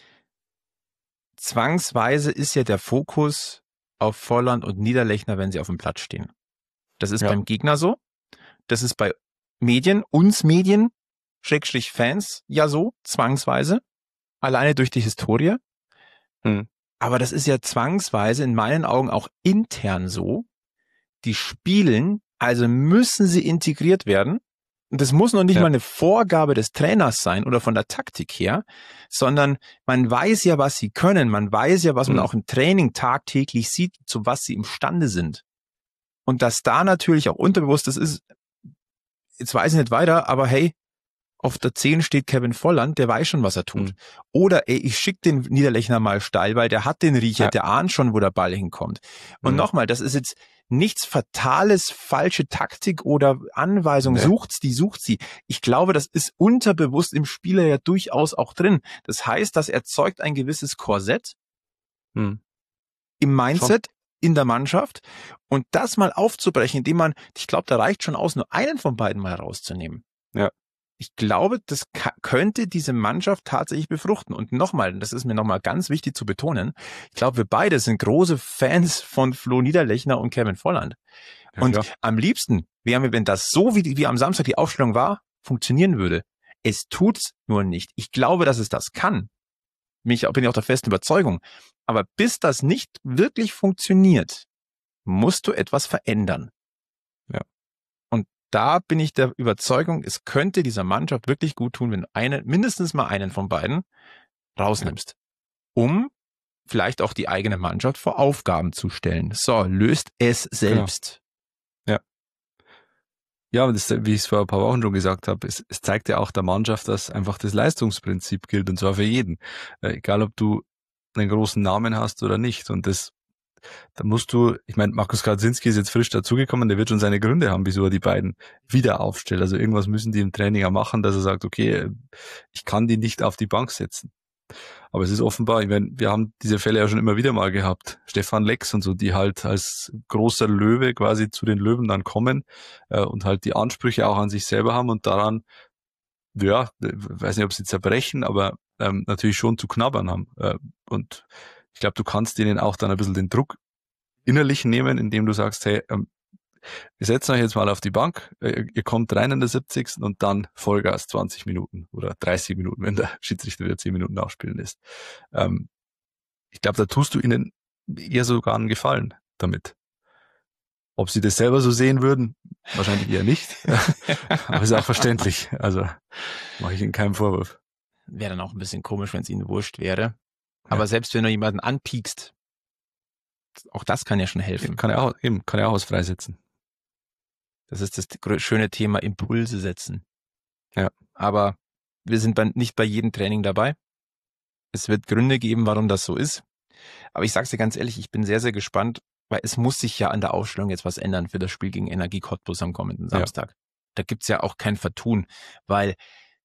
Zwangsweise ist ja der Fokus auf Volland und Niederlechner, wenn sie auf dem Platz stehen. Das ist beim Gegner so. Das ist bei uns Medien, Schrägstrich Fans, ja so, zwangsweise. Alleine durch die Historie. Aber das ist ja zwangsweise in meinen Augen auch intern so. Die spielen, also müssen sie integriert werden. Und das muss noch nicht mal eine Vorgabe des Trainers sein oder von der Taktik her, sondern man weiß ja, was sie können. Man weiß ja, was man auch im Training tagtäglich sieht, zu was sie imstande sind. Und dass da natürlich auch unterbewusst, das ist, jetzt weiß ich nicht weiter, aber hey, auf der 10 steht Kevin Volland, der weiß schon, was er tut. Oder ich schicke den Niederlechner mal steil, weil der hat den Riecher, der ahnt schon, wo der Ball hinkommt. Und nochmal, das ist jetzt nichts Fatales, falsche Taktik oder Anweisung, sucht sie. Ich glaube, das ist unterbewusst im Spieler ja durchaus auch drin. Das heißt, das erzeugt ein gewisses Korsett im Mindset, in der Mannschaft. Und das mal aufzubrechen, indem man, ich glaube, da reicht schon aus, nur einen von beiden mal rauszunehmen. Ja. Ich glaube, das könnte diese Mannschaft tatsächlich befruchten. Und nochmal, das ist mir nochmal ganz wichtig zu betonen, ich glaube, wir beide sind große Fans von Flo Niederlechner und Kevin Volland. Ja, und am liebsten wären wir, wenn das so wie am Samstag die Aufstellung war, funktionieren würde. Es tut's nur nicht. Ich glaube, dass es das kann. Bin ich auch der festen Überzeugung. Aber bis das nicht wirklich funktioniert, musst du etwas verändern. Ja. Da bin ich der Überzeugung, es könnte dieser Mannschaft wirklich gut tun, wenn du mindestens mal einen von beiden rausnimmst, um vielleicht auch die eigene Mannschaft vor Aufgaben zu stellen. So, löst es selbst. Genau. Ja, und wie ich es vor ein paar Wochen schon gesagt habe, es zeigt ja auch der Mannschaft, dass einfach das Leistungsprinzip gilt, und zwar für jeden. Egal, ob du einen großen Namen hast oder nicht. Und da musst du, ich meine, Markus Kaczynski ist jetzt frisch dazugekommen, der wird schon seine Gründe haben, wieso er die beiden wieder aufstellt. Also irgendwas müssen die im Training ja machen, dass er sagt, okay, ich kann die nicht auf die Bank setzen. Aber es ist offenbar, ich meine, wir haben diese Fälle ja schon immer wieder mal gehabt. Stefan Lex und so, die halt als großer Löwe quasi zu den Löwen dann kommen und halt die Ansprüche auch an sich selber haben und daran, ja, weiß nicht, ob sie zerbrechen, aber natürlich schon zu knabbern haben. Und ich glaube, du kannst denen auch dann ein bisschen den Druck innerlich nehmen, indem du sagst, hey, wir setzen euch jetzt mal auf die Bank, ihr kommt rein in der 70. und dann Vollgas 20 Minuten oder 30 Minuten, wenn der Schiedsrichter wieder 10 Minuten nachspielen lässt. Ich glaube, da tust du ihnen eher sogar einen Gefallen damit. Ob sie das selber so sehen würden, wahrscheinlich eher nicht. Aber ist auch verständlich. Also mache ich ihnen keinen Vorwurf. Wäre dann auch ein bisschen komisch, wenn es ihnen wurscht wäre. Aber selbst wenn du jemanden anpiekst, Auch das kann ja schon helfen. Kann er auch was freisetzen. Das ist das schöne Thema Impulse setzen. Ja. Aber wir sind nicht bei jedem Training dabei. Es wird Gründe geben, warum das so ist. Aber ich sag's dir ganz ehrlich, ich bin sehr, sehr gespannt, weil es muss sich ja an der Aufstellung jetzt was ändern für das Spiel gegen Energie Cottbus am kommenden Samstag. Ja. Da gibt's ja auch kein Vertun, weil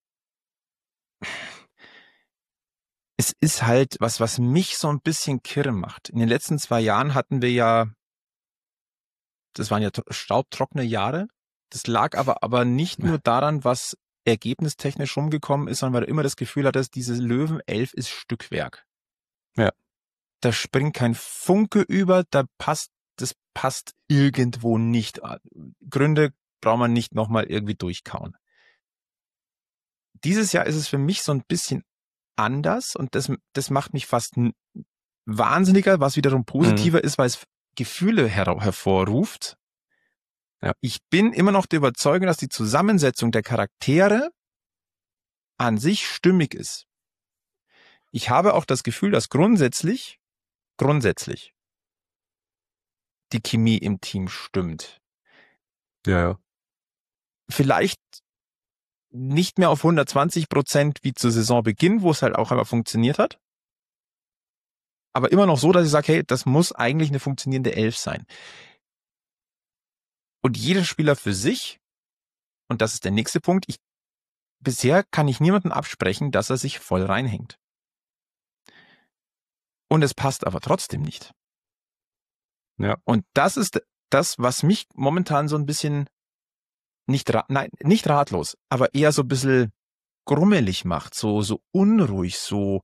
es ist halt was mich so ein bisschen kirre macht. In den letzten 2 Jahren hatten wir ja, das waren ja staubtrockene Jahre. Das lag aber nicht nur daran, was ergebnistechnisch rumgekommen ist, sondern weil du immer das Gefühl hattest, diese Löwen 11 ist Stückwerk. Ja. Da springt kein Funke über, das passt irgendwo nicht. Gründe braucht man nicht nochmal irgendwie durchkauen. Dieses Jahr ist es für mich so ein bisschen anders und das macht mich fast wahnsinniger, was wiederum positiver ist, weil es Gefühle hervorruft. Ja. Ich bin immer noch der Überzeugung, dass die Zusammensetzung der Charaktere an sich stimmig ist. Ich habe auch das Gefühl, dass grundsätzlich die Chemie im Team stimmt. Ja. Vielleicht nicht mehr auf 120% wie zu Saisonbeginn, wo es halt auch einmal funktioniert hat. Aber immer noch so, dass ich sage, hey, das muss eigentlich eine funktionierende 11 sein. Und jeder Spieler für sich, und das ist der nächste Punkt, bisher kann ich niemandem absprechen, dass er sich voll reinhängt. Und es passt aber trotzdem nicht. Ja. Und das ist das, was mich momentan so ein bisschen nicht ratlos, aber eher so ein bisschen grummelig macht, so unruhig, so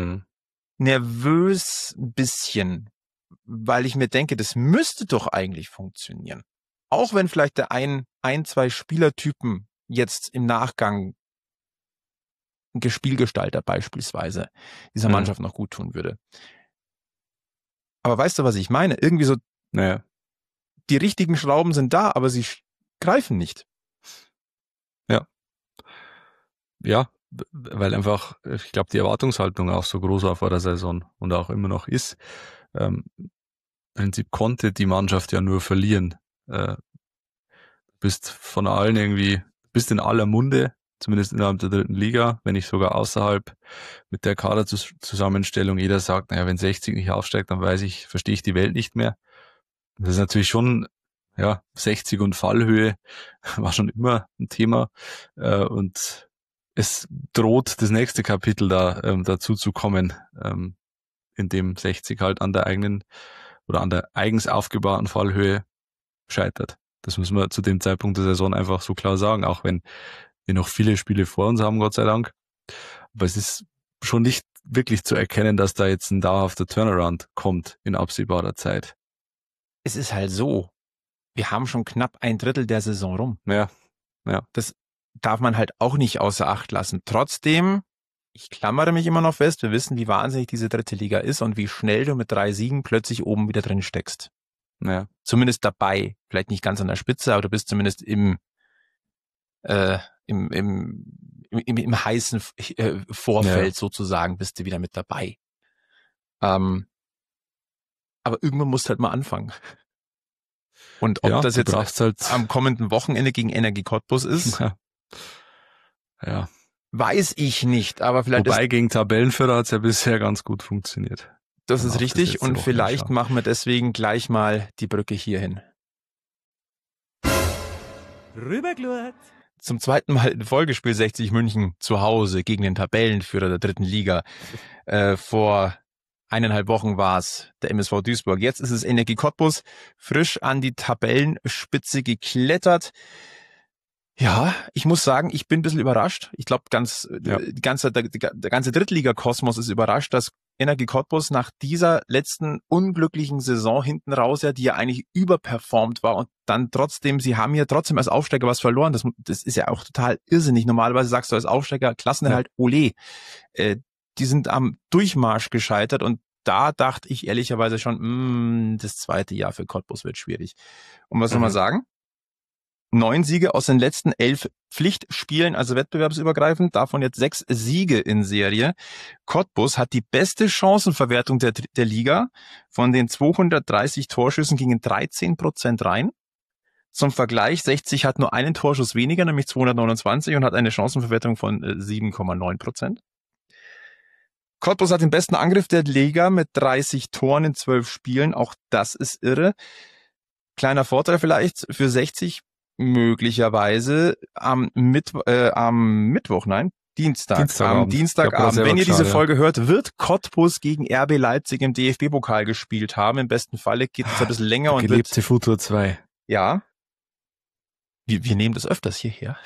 nervös ein bisschen, weil ich mir denke, das müsste doch eigentlich funktionieren. Auch wenn vielleicht der zwei Spielertypen jetzt im Nachgang ein Spielgestalter beispielsweise dieser Mannschaft noch gut tun würde. Aber weißt du, was ich meine? Irgendwie so, die richtigen Schrauben sind da, aber sie greifen nicht. Ja, weil einfach, ich glaube, die Erwartungshaltung auch so groß war vor der Saison und auch immer noch ist. Im Prinzip konnte die Mannschaft ja nur verlieren. Bist von allen irgendwie, bist in aller Munde, zumindest innerhalb der 3. Liga, wenn nicht sogar außerhalb, mit der Kaderzusammenstellung. Jeder sagt, naja, wenn 60 nicht aufsteigt, dann verstehe ich die Welt nicht mehr. Das ist natürlich schon, 60 und Fallhöhe war schon immer ein Thema. Und es droht das nächste Kapitel dazu zu kommen, in dem 60 halt an der eigenen oder an der eigens aufgebauten Fallhöhe scheitert. Das müssen wir zu dem Zeitpunkt der Saison einfach so klar sagen, auch wenn wir noch viele Spiele vor uns haben, Gott sei Dank. Aber es ist schon nicht wirklich zu erkennen, dass da jetzt ein dauerhafter Turnaround kommt in absehbarer Zeit. Es ist halt so, wir haben schon knapp 1/3 der Saison rum. Ja. Das darf man halt auch nicht außer Acht lassen. Trotzdem, ich klammere mich immer noch fest, wir wissen, wie wahnsinnig diese 3. Liga ist und wie schnell du mit 3 Siegen plötzlich oben wieder drin steckst. Ja. Zumindest dabei, vielleicht nicht ganz an der Spitze, aber du bist zumindest im heißen Vorfeld sozusagen, bist du wieder mit dabei. Aber irgendwann musst du halt mal anfangen. Und ob das jetzt halt am kommenden Wochenende gegen Energie Cottbus ist, weiß ich nicht. Aber vielleicht Wobei gegen Tabellenführer hat es ja bisher ganz gut funktioniert. Das ist richtig und vielleicht machen wir deswegen gleich mal die Brücke hierhin. Rüberglurt. Zum 2. Mal in Folge spielt 60 München zu Hause gegen den Tabellenführer der 3. Liga. Vor 1,5 Wochen war es der MSV Duisburg. Jetzt ist es Energie Cottbus, frisch an die Tabellenspitze geklettert. Ja, ich muss sagen, ich bin ein bisschen überrascht. Ich glaube, der ganze Drittliga-Kosmos ist überrascht, dass Energie Cottbus nach dieser letzten unglücklichen Saison hinten raus, die ja eigentlich überperformt war und dann trotzdem, sie haben ja trotzdem als Aufsteiger was verloren. Das ist ja auch total irrsinnig. Normalerweise sagst du als Aufsteiger, Klassenerhalt, ole. Die sind am Durchmarsch gescheitert und da dachte ich ehrlicherweise schon, das 2. Jahr für Cottbus wird schwierig. Und was soll man sagen? 9 Siege aus den letzten 11 Pflichtspielen, also wettbewerbsübergreifend, davon jetzt 6 Siege in Serie. Cottbus hat die beste Chancenverwertung der Liga. Von den 230 Torschüssen gingen 13% rein. Zum Vergleich, 60 hat nur einen Torschuss weniger, nämlich 229 und hat eine Chancenverwertung von 7,9%. Cottbus hat den besten Angriff der Liga mit 30 Toren in 12 Spielen. Auch das ist irre. Kleiner Vorteil vielleicht für 60 möglicherweise Dienstagabend. Wenn ihr diese Folge hört, wird Cottbus gegen RB Leipzig im DFB-Pokal gespielt haben. Im besten Falle geht es ein bisschen länger und gelebte Futur 2. Ja. Wir nehmen das öfters hierher.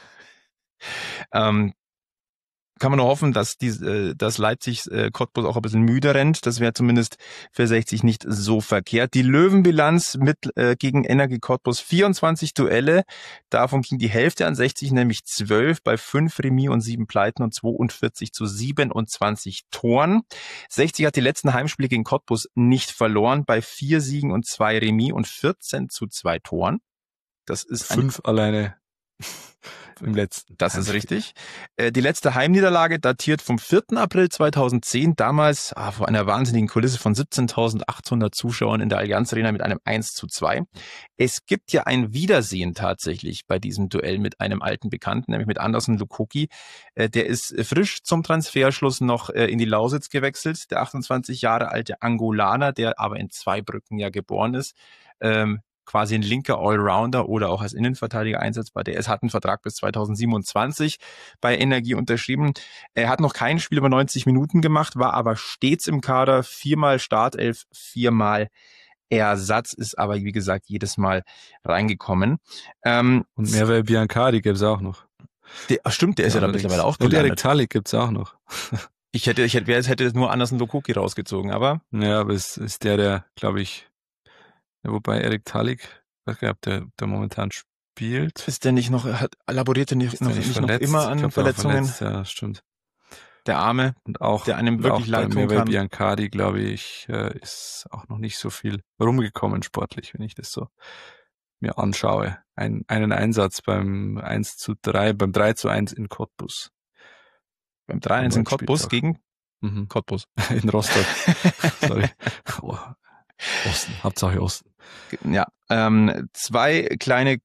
Kann man nur hoffen, dass Leipzig Cottbus auch ein bisschen müde rennt. Das wäre zumindest für 60 nicht so verkehrt. Die Löwenbilanz gegen Energie Cottbus 24 Duelle. Davon ging die Hälfte an 60, nämlich 12 bei 5 Remis und 7 Pleiten und 42-27 Toren. 60 hat die letzten Heimspiele gegen Cottbus nicht verloren bei 4 Siegen und 2 Remis und 14-2 Toren. Das ist 5 alleine. Im letzten. Das ist richtig. Die letzte Heimniederlage datiert vom 4. April 2010, damals vor einer wahnsinnigen Kulisse von 17.800 Zuschauern in der Allianz Arena mit einem 1:2. Es gibt ja ein Wiedersehen tatsächlich bei diesem Duell mit einem alten Bekannten, nämlich mit Anderson Lukoki. Der ist frisch zum Transferschluss noch in die Lausitz gewechselt, der 28 Jahre alte Angolaner, der aber in Zweibrücken ja geboren ist. Quasi ein linker Allrounder oder auch als Innenverteidiger einsetzbar. Der hat einen Vertrag bis 2027 bei Energie unterschrieben. Er hat noch kein Spiel über 90 Minuten gemacht, war aber stets im Kader, 4-mal Startelf, 4-mal Ersatz, ist aber wie gesagt jedes Mal reingekommen. Und Merve Biancardi gäbe es auch noch. Stimmt, der ist ja da mittlerweile auch gelandet. Und Erik Talik gibt's auch noch. Ich hätte nur Anderson Lukoki rausgezogen, aber... Ja, aber es ist der, glaube ich... Ja, wobei Erik Talik, ich weiß gar nicht, ob der momentan spielt. Ist der nicht noch, laboriert der nicht noch immer an Verletzungen? Ja, stimmt. Der Arme, und auch, der einem wirklich leid tun kann. Biancardi, glaube ich, ist auch noch nicht so viel rumgekommen sportlich, wenn ich das so mir anschaue. Einen Einsatz beim 3:1 in Cottbus. Beim 3:1 in Cottbus gegen Cottbus. In Rostock. Sorry. Osten, Hauptsache Osten. Ja, zwei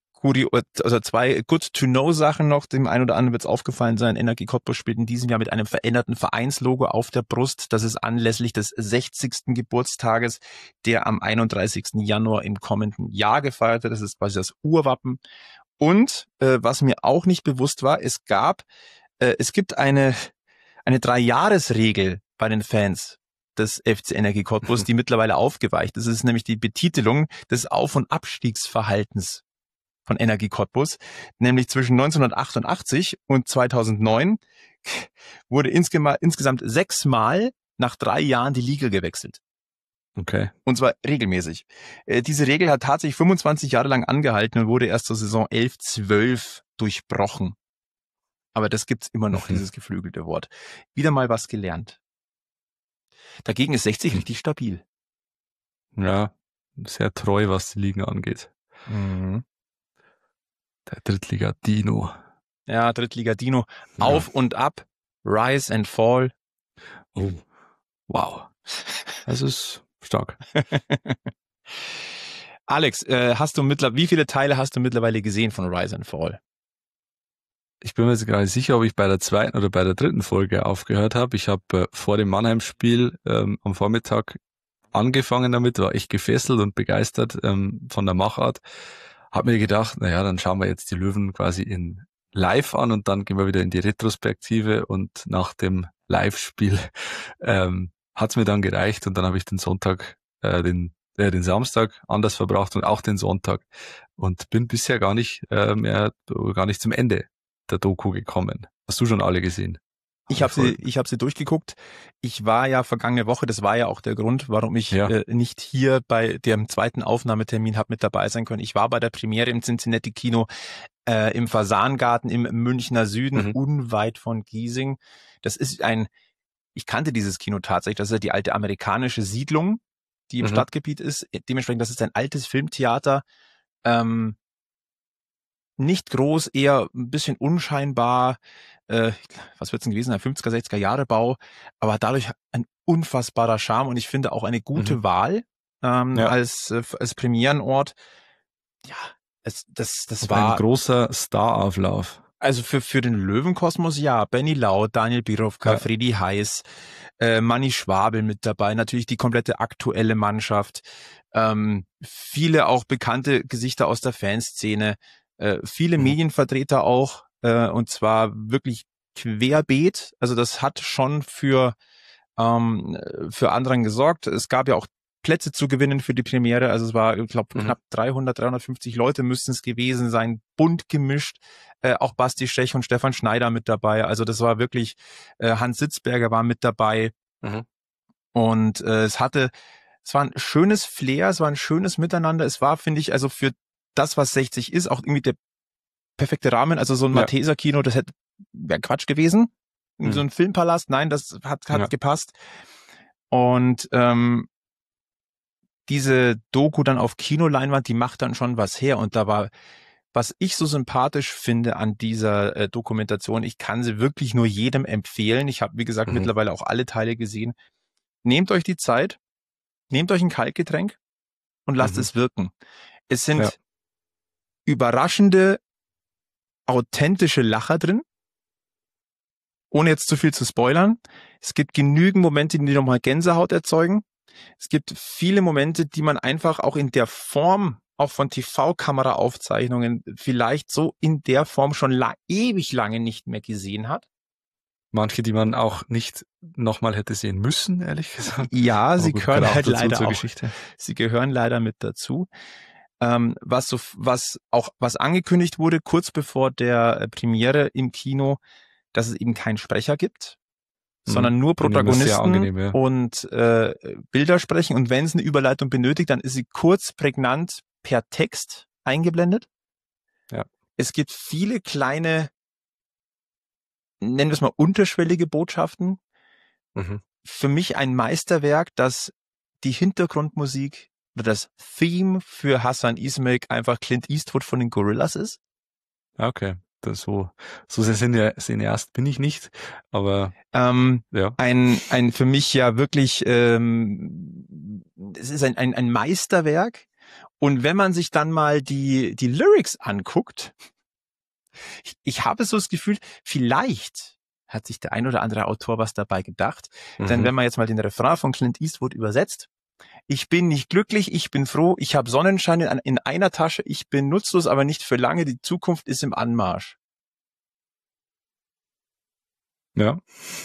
Good-to-Know-Sachen noch. Dem einen oder anderen wird es aufgefallen sein. Energie Cottbus spielt in diesem Jahr mit einem veränderten Vereinslogo auf der Brust. Das ist anlässlich des 60. Geburtstages, der am 31. Januar im kommenden Jahr gefeiert wird. Das ist quasi das Urwappen. Und was mir auch nicht bewusst war, es gibt eine 3-Jahres-Regel bei den Fans des FC Energie Cottbus, die mittlerweile aufgeweicht ist. Das ist nämlich die Betitelung des Auf- und Abstiegsverhaltens von Energie Cottbus. Nämlich zwischen 1988 und 2009 wurde insgesamt 6-mal nach 3 Jahren die Liga gewechselt. Okay. Und zwar regelmäßig. Diese Regel hat tatsächlich 25 Jahre lang angehalten und wurde erst zur Saison 11/12 durchbrochen. Aber das gibt's immer noch, dieses geflügelte Wort. Wieder mal was gelernt. Dagegen ist 60 richtig stabil. Ja, sehr treu, was die Ligen angeht. Mhm. Der Drittliga-Dino. Ja, Drittliga-Dino. Ja. Auf und ab, rise and fall. Oh, wow. Das ist stark. Alex, wie viele Teile hast du mittlerweile gesehen von Rise and Fall? Ich bin mir jetzt gar nicht sicher, ob ich bei der 2. oder bei der 3. Folge aufgehört habe. Ich habe vor dem Mannheim-Spiel am Vormittag angefangen damit, war echt gefesselt und begeistert von der Machart. Hab mir gedacht, naja, dann schauen wir jetzt die Löwen quasi in live an und dann gehen wir wieder in die Retrospektive und nach dem Live-Spiel hat's mir dann gereicht und dann habe ich den Sonntag, den Samstag anders verbracht und auch den Sonntag und bin bisher gar nicht zum Ende der Doku gekommen. Hast du schon alle gesehen? Ich habe sie durchgeguckt. Ich war ja vergangene Woche, das war ja auch der Grund, warum ich nicht hier bei dem zweiten Aufnahmetermin habe mit dabei sein können. Ich war bei der Premiere im Cincinnati Kino im Fasangarten im Münchner Süden, unweit von Giesing. Das ist ich kannte dieses Kino tatsächlich, das ist ja die alte amerikanische Siedlung, die im Stadtgebiet ist. Dementsprechend, das ist ein altes Filmtheater, nicht groß, eher ein bisschen unscheinbar. Was wird's denn gewesen? Ein 50er, 60er Jahre Bau, aber dadurch ein unfassbarer Charme und ich finde auch eine gute Wahl als Premierenort. Ja, das war ein großer Starauflauf. also für den Löwenkosmos, ja, Benny Lau, Daniel Birovka, Fredi Heiß, Manni Schwabel mit dabei, natürlich die komplette aktuelle Mannschaft, viele auch bekannte Gesichter aus der Fanszene, viele Medienvertreter auch, und zwar wirklich querbeet, also das hat schon für anderen gesorgt. Es gab ja auch Plätze zu gewinnen für die Premiere, also es war, ich glaube, knapp 350 Leute müssten es gewesen sein, bunt gemischt, auch Basti Stech und Stefan Schneider mit dabei, also das war wirklich, Hans Sitzberger war mit dabei und es war ein schönes Flair, es war ein schönes Miteinander, es war, finde ich, also für das, was 60 ist, auch irgendwie der perfekte Rahmen, also so ein Malteser Kino, das wäre Quatsch gewesen, so ein Filmpalast, nein, das hat gepasst und diese Doku dann auf Kinoleinwand, die macht dann schon was her und da war, was ich so sympathisch finde an dieser Dokumentation, ich kann sie wirklich nur jedem empfehlen. Ich habe, wie gesagt, mittlerweile auch alle Teile gesehen. Nehmt euch die Zeit, nehmt euch ein Kaltgetränk und lasst es wirken. Es sind überraschende, authentische Lacher drin, ohne jetzt zu viel zu spoilern. Es gibt genügend Momente, die nochmal Gänsehaut erzeugen. Es gibt viele Momente, die man einfach auch in der Form, auch von TV-Kamera-Aufzeichnungen, vielleicht so in der Form schon ewig lange nicht mehr gesehen hat. Manche, die man auch nicht nochmal hätte sehen müssen, ehrlich gesagt. Ja, sie gehören halt leider auch. Geschichte. Sie gehören leider mit dazu. Was angekündigt wurde, kurz bevor der Premiere im Kino, dass es eben keinen Sprecher gibt, sondern nur Protagonisten und Bilder sprechen. Und wenn es eine Überleitung benötigt, dann ist sie kurz, prägnant per Text eingeblendet. Ja. Es gibt viele kleine, nennen wir es mal unterschwellige Botschaften. Für mich ein Meisterwerk, dass die Hintergrundmusik oder das Theme für Hassan Ismail einfach Clint Eastwood von den Gorillas ist. Okay. So sehr Cineast bin ich nicht, aber ein für mich ja wirklich es ist ein Meisterwerk und wenn man sich dann mal die Lyrics anguckt, ich habe so das Gefühl, vielleicht hat sich der ein oder andere Autor was dabei gedacht, denn wenn man jetzt mal den Refrain von Clint Eastwood übersetzt: Ich bin nicht glücklich, ich bin froh, ich habe Sonnenschein in einer Tasche, ich bin nutzlos, aber nicht für lange, die Zukunft ist im Anmarsch. Ja.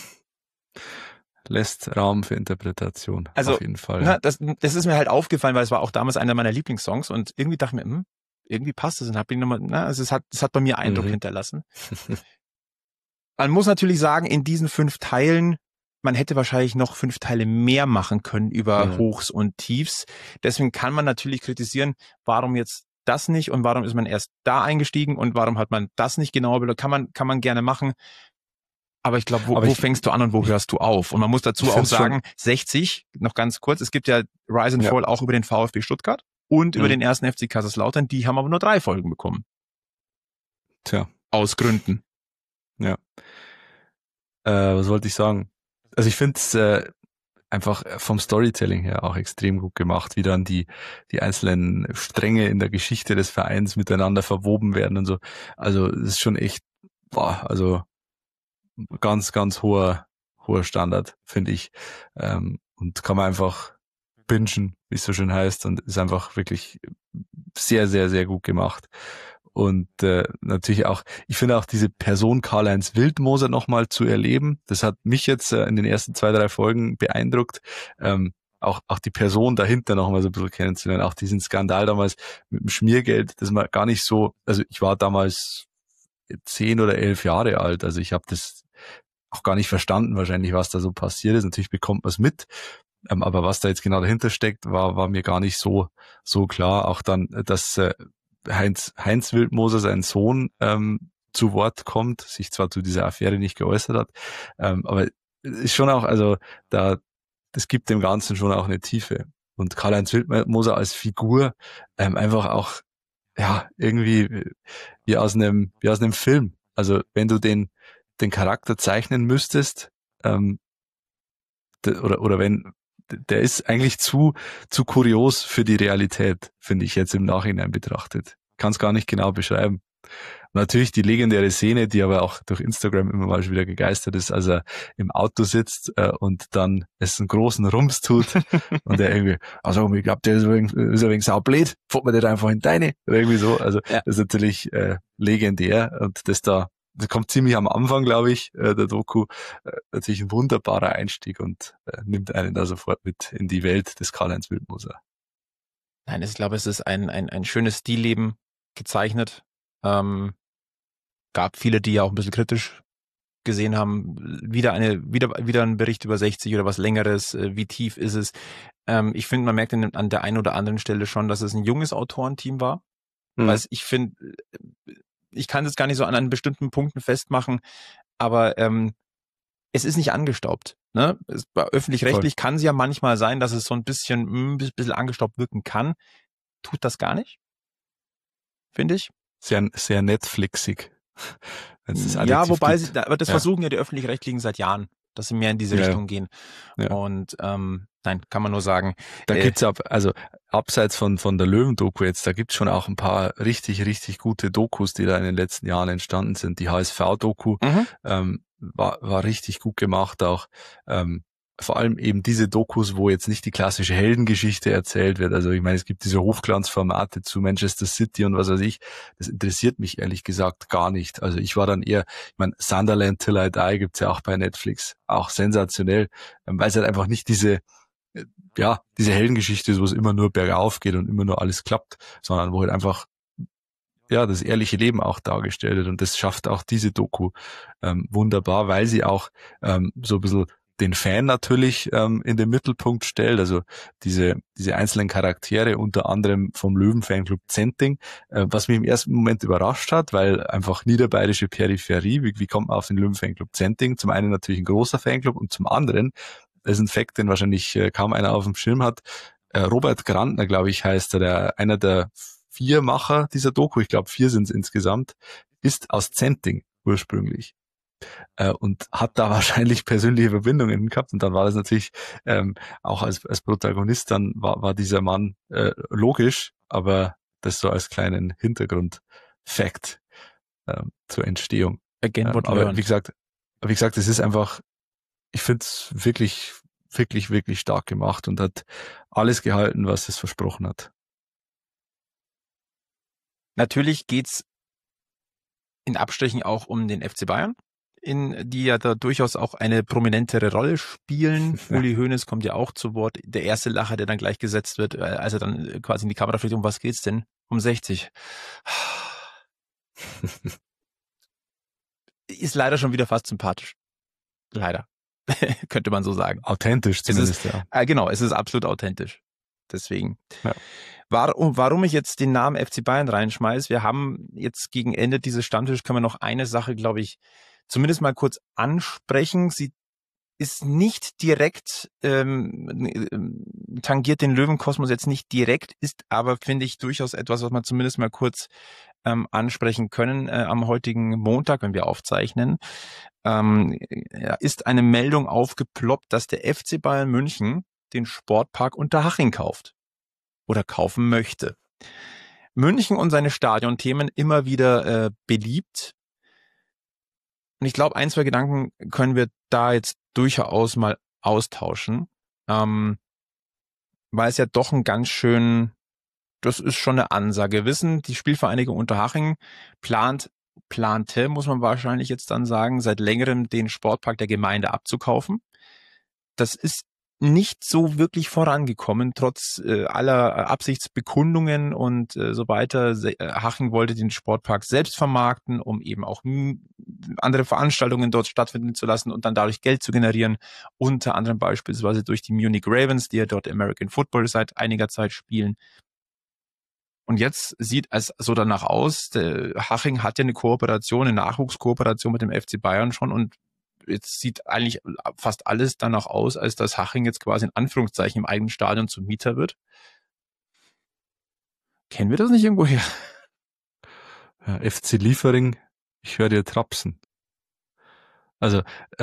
Lässt Raum für Interpretation, also, auf jeden Fall. Na, das ist mir halt aufgefallen, weil es war auch damals einer meiner Lieblingssongs und irgendwie dachte ich mir, irgendwie passt es und habe ihn nochmal, also es hat bei mir Eindruck hinterlassen. Man muss natürlich sagen, in diesen 5 Teilen, man hätte wahrscheinlich noch 5 Teile mehr machen können über Hochs und Tiefs. Deswegen kann man natürlich kritisieren, warum jetzt das nicht und warum ist man erst da eingestiegen und warum hat man das nicht genauer beleuchtet. Kann man gerne machen. Aber ich glaube, wo fängst du an und wo hörst du auf? Und man muss dazu auch sagen, 60, noch ganz kurz, es gibt ja Rise and Fall auch über den VfB Stuttgart und über den 1. FC Kaiserslautern, die haben aber nur 3 Folgen bekommen. Tja. Aus Gründen. Ja. Was wollte ich sagen? Also ich finde es einfach vom Storytelling her auch extrem gut gemacht, wie dann die einzelnen Stränge in der Geschichte des Vereins miteinander verwoben werden und so. Also es ist schon echt, also ganz, ganz hoher Standard, finde ich. Und kann man einfach bingen, wie es so schön heißt, und ist einfach wirklich sehr, sehr, sehr gut gemacht. Und natürlich auch, ich finde auch diese Person Karl-Heinz Wildmoser nochmal zu erleben, das hat mich jetzt in den ersten 2, 3 Folgen beeindruckt, auch die Person dahinter nochmal so ein bisschen kennenzulernen, auch diesen Skandal damals mit dem Schmiergeld, das man gar nicht so, also ich war damals 10 oder 11 Jahre alt, also ich habe das auch gar nicht verstanden wahrscheinlich, was da so passiert ist. Natürlich bekommt man es mit, aber was da jetzt genau dahinter steckt, war mir gar nicht so klar. Auch dann, dass Heinz Wildmoser, sein Sohn, zu Wort kommt, sich zwar zu dieser Affäre nicht geäußert hat, aber ist schon auch, also das gibt dem Ganzen schon auch eine Tiefe. Und Karl-Heinz Wildmoser als Figur einfach auch, ja, irgendwie wie aus einem Film. Also wenn du den Charakter zeichnen müsstest, oder wenn, der ist eigentlich zu kurios für die Realität, finde ich jetzt im Nachhinein betrachtet. Kann es gar nicht genau beschreiben. Und natürlich die legendäre Szene, die aber auch durch Instagram immer mal schon wieder gegeistert ist, als er im Auto sitzt und dann es einen großen Rums tut und er irgendwie, also ich glaube, der ist ein wenig saublöd, fährt man das einfach in deine oder irgendwie so. Also Ja. das ist natürlich legendär und das kommt ziemlich am Anfang, glaube ich, der Doku. Natürlich ein wunderbarer Einstieg und nimmt einen da sofort mit in die Welt des Karl-Heinz Wildmoser. Nein, ich glaube, es ist ein schönes Stillleben gezeichnet. Gab viele, die ja auch ein bisschen kritisch gesehen haben, wieder ein Bericht über 60 oder was Längeres, wie tief ist es. Ich finde, man merkt an der einen oder anderen Stelle schon, dass es ein junges Autorenteam war. Weil ich finde, ich kann es gar nicht so an bestimmten Punkten festmachen, aber es ist nicht angestaubt. Ne? Öffentlich-rechtlich kann es ja manchmal sein, dass es so ein bisschen angestaubt wirken kann. Tut das gar nicht, finde ich. Sehr, sehr Netflixig. Ja, wobei aber das Ja. versuchen ja die Öffentlich-Rechtlichen seit Jahren, dass sie mehr in diese Richtung gehen. Ja. Und nein, kann man nur sagen. Da gibt's also abseits von der Löwen-Doku jetzt, da gibt's schon auch ein paar richtig, richtig gute Dokus, die da in den letzten Jahren entstanden sind. Die HSV-Doku war richtig gut gemacht auch. Vor allem eben diese Dokus, wo jetzt nicht die klassische Heldengeschichte erzählt wird. Also ich meine, es gibt diese Hochglanzformate zu Manchester City und was weiß ich. Das interessiert mich ehrlich gesagt gar nicht. Also ich war dann eher, ich meine, Sunderland Till I Die gibt's ja auch bei Netflix. Auch sensationell, weil es halt einfach nicht diese Heldengeschichte ist, wo es immer nur bergauf geht und immer nur alles klappt, sondern wo halt einfach das ehrliche Leben auch dargestellt wird. Und das schafft auch diese Doku wunderbar, weil sie auch so ein bisschen den Fan natürlich in den Mittelpunkt stellt, also diese einzelnen Charaktere, unter anderem vom Löwen-Fanclub Zenting, was mich im ersten Moment überrascht hat, weil einfach niederbayerische Peripherie, wie kommt man auf den Löwen-Fanclub Zenting? Zum einen natürlich ein großer Fanclub und zum anderen, das ist ein Fact, den wahrscheinlich kaum einer auf dem Schirm hat, Robert Grantner, glaube ich, heißt er, einer der 4 Macher dieser Doku, ich glaube 4 sind es insgesamt, ist aus Zenting ursprünglich. Und hat da wahrscheinlich persönliche Verbindungen gehabt und dann war das natürlich auch als Protagonist, dann war dieser Mann logisch, aber das so als kleinen Hintergrund-Fact zur Entstehung. Aber wie gesagt, es ist einfach, ich finde es wirklich, wirklich, wirklich stark gemacht und hat alles gehalten, was es versprochen hat. Natürlich geht's in Abstrichen auch um den FC Bayern, die ja da durchaus auch eine prominentere Rolle spielen. Uli Hoeneß kommt ja auch zu Wort. Der erste Lacher, der dann gleich gesetzt wird, als er dann quasi in die Kamera fliegt, um was geht's denn? Um 60. Ist leider schon wieder fast sympathisch. Leider. Könnte man so sagen. Authentisch zumindest, Genau, es ist absolut authentisch. Deswegen. Ja. Warum ich jetzt den Namen FC Bayern reinschmeiß, wir haben jetzt gegen Ende dieses Stammtisch, können wir noch eine Sache, glaube ich, zumindest mal kurz ansprechen. Sie ist nicht direkt, tangiert den Löwenkosmos jetzt nicht direkt, ist aber, finde ich, durchaus etwas, was man zumindest mal kurz ansprechen können am heutigen Montag, wenn wir aufzeichnen. Ist eine Meldung aufgeploppt, dass der FC Bayern München den Sportpark Unterhaching kauft oder kaufen möchte. München und seine Stadionthemen immer wieder beliebt. Und ich glaube, 1, 2 Gedanken können wir da jetzt durchaus mal austauschen, weil es ja doch das ist schon eine Ansage. Wissen, die Spielvereinigung Unterhaching plante, muss man wahrscheinlich jetzt dann sagen, seit längerem den Sportpark der Gemeinde abzukaufen. Das ist nicht so wirklich vorangekommen, trotz aller Absichtsbekundungen und so weiter. Haching wollte den Sportpark selbst vermarkten, um eben auch andere Veranstaltungen dort stattfinden zu lassen und dann dadurch Geld zu generieren. Unter anderem beispielsweise durch die Munich Ravens, die ja dort American Football seit einiger Zeit spielen. Und jetzt sieht es so danach aus, Haching hat ja eine Nachwuchskooperation mit dem FC Bayern schon und jetzt sieht eigentlich fast alles danach aus, als dass Haching jetzt quasi in Anführungszeichen im eigenen Stadion zum Mieter wird. Kennen wir das nicht irgendwoher? Ja, FC Liefering, ich höre dir trapsen. Also,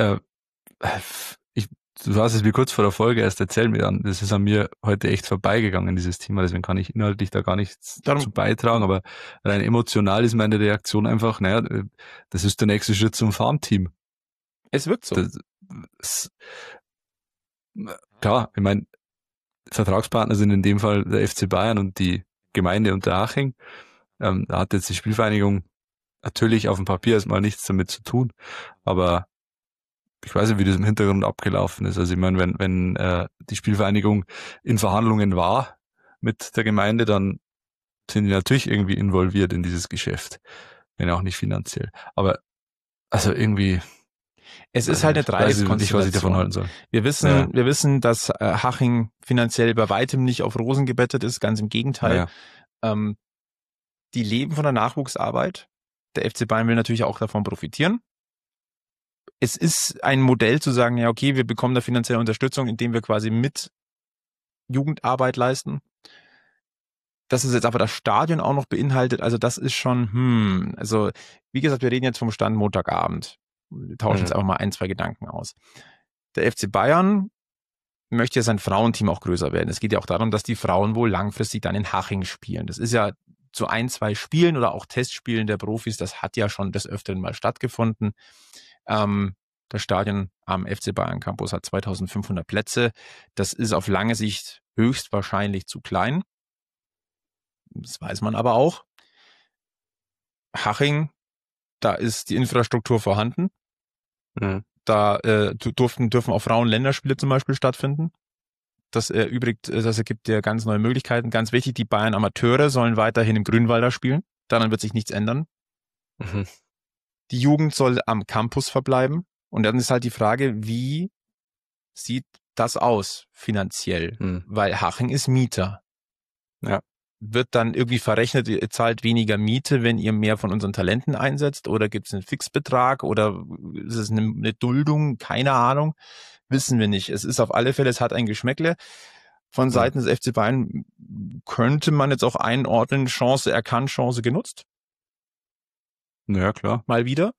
du hast es mir kurz vor der Folge erst erzählt mir an. Das ist an mir heute echt vorbeigegangen, dieses Thema. Deswegen kann ich inhaltlich da gar nichts Darum, zu beitragen. Aber rein emotional ist meine Reaktion einfach, naja, das ist der nächste Schritt zum Farmteam. es wirkt so. Das, klar, ich meine, Vertragspartner sind in dem Fall der FC Bayern und die Gemeinde Unterhaching. Da hat jetzt die Spielvereinigung natürlich auf dem Papier erstmal nichts damit zu tun. Aber ich weiß nicht, wie das im Hintergrund abgelaufen ist. Also ich meine, wenn die Spielvereinigung in Verhandlungen war mit der Gemeinde, dann sind die natürlich irgendwie involviert in dieses Geschäft, wenn auch nicht finanziell. Aber also irgendwie, Es ist halt eine Dreieckskonstellation. nicht, was ich davon halten soll. Wir wissen, dass Haching finanziell bei weitem nicht auf Rosen gebettet ist, ganz im Gegenteil. Ja. Die leben von der Nachwuchsarbeit. Der FC Bayern will natürlich auch davon profitieren. Es ist ein Modell zu sagen, ja okay, wir bekommen da finanzielle Unterstützung, indem wir quasi mit Jugendarbeit leisten. Dass es jetzt aber das Stadion auch noch beinhaltet, also das ist schon, also wie gesagt, wir reden jetzt vom Stand Montagabend. Wir tauschen jetzt einfach mal 1, 2 Gedanken aus. Der FC Bayern möchte ja sein Frauenteam auch größer werden. Es geht ja auch darum, dass die Frauen wohl langfristig dann in Haching spielen. Das ist ja zu 1, 2 Spielen oder auch Testspielen der Profis, das hat ja schon des Öfteren mal stattgefunden. Das Stadion am FC Bayern Campus hat 2500 Plätze. Das ist auf lange Sicht höchstwahrscheinlich zu klein. Das weiß man aber auch. Haching, da ist die Infrastruktur vorhanden. Mhm. Da dürfen auch Frauen-Länderspiele zum Beispiel stattfinden. Das ergibt ja ganz neue Möglichkeiten. Ganz wichtig, die Bayern Amateure sollen weiterhin im Grünwalder spielen. Daran wird sich nichts ändern. Mhm. Die Jugend soll am Campus verbleiben. Und dann ist halt die Frage, wie sieht das aus finanziell? Mhm. Weil Haching ist Mieter. Ja. Wird dann irgendwie verrechnet, ihr zahlt weniger Miete, wenn ihr mehr von unseren Talenten einsetzt? Oder gibt es einen Fixbetrag? Oder ist es eine Duldung? Keine Ahnung. Wissen wir nicht. Es ist auf alle Fälle, es hat ein Geschmäckle. Von Seiten des FC Bayern könnte man jetzt auch einordnen, Chance erkannt, Chance genutzt. Ja, klar. Mal wieder.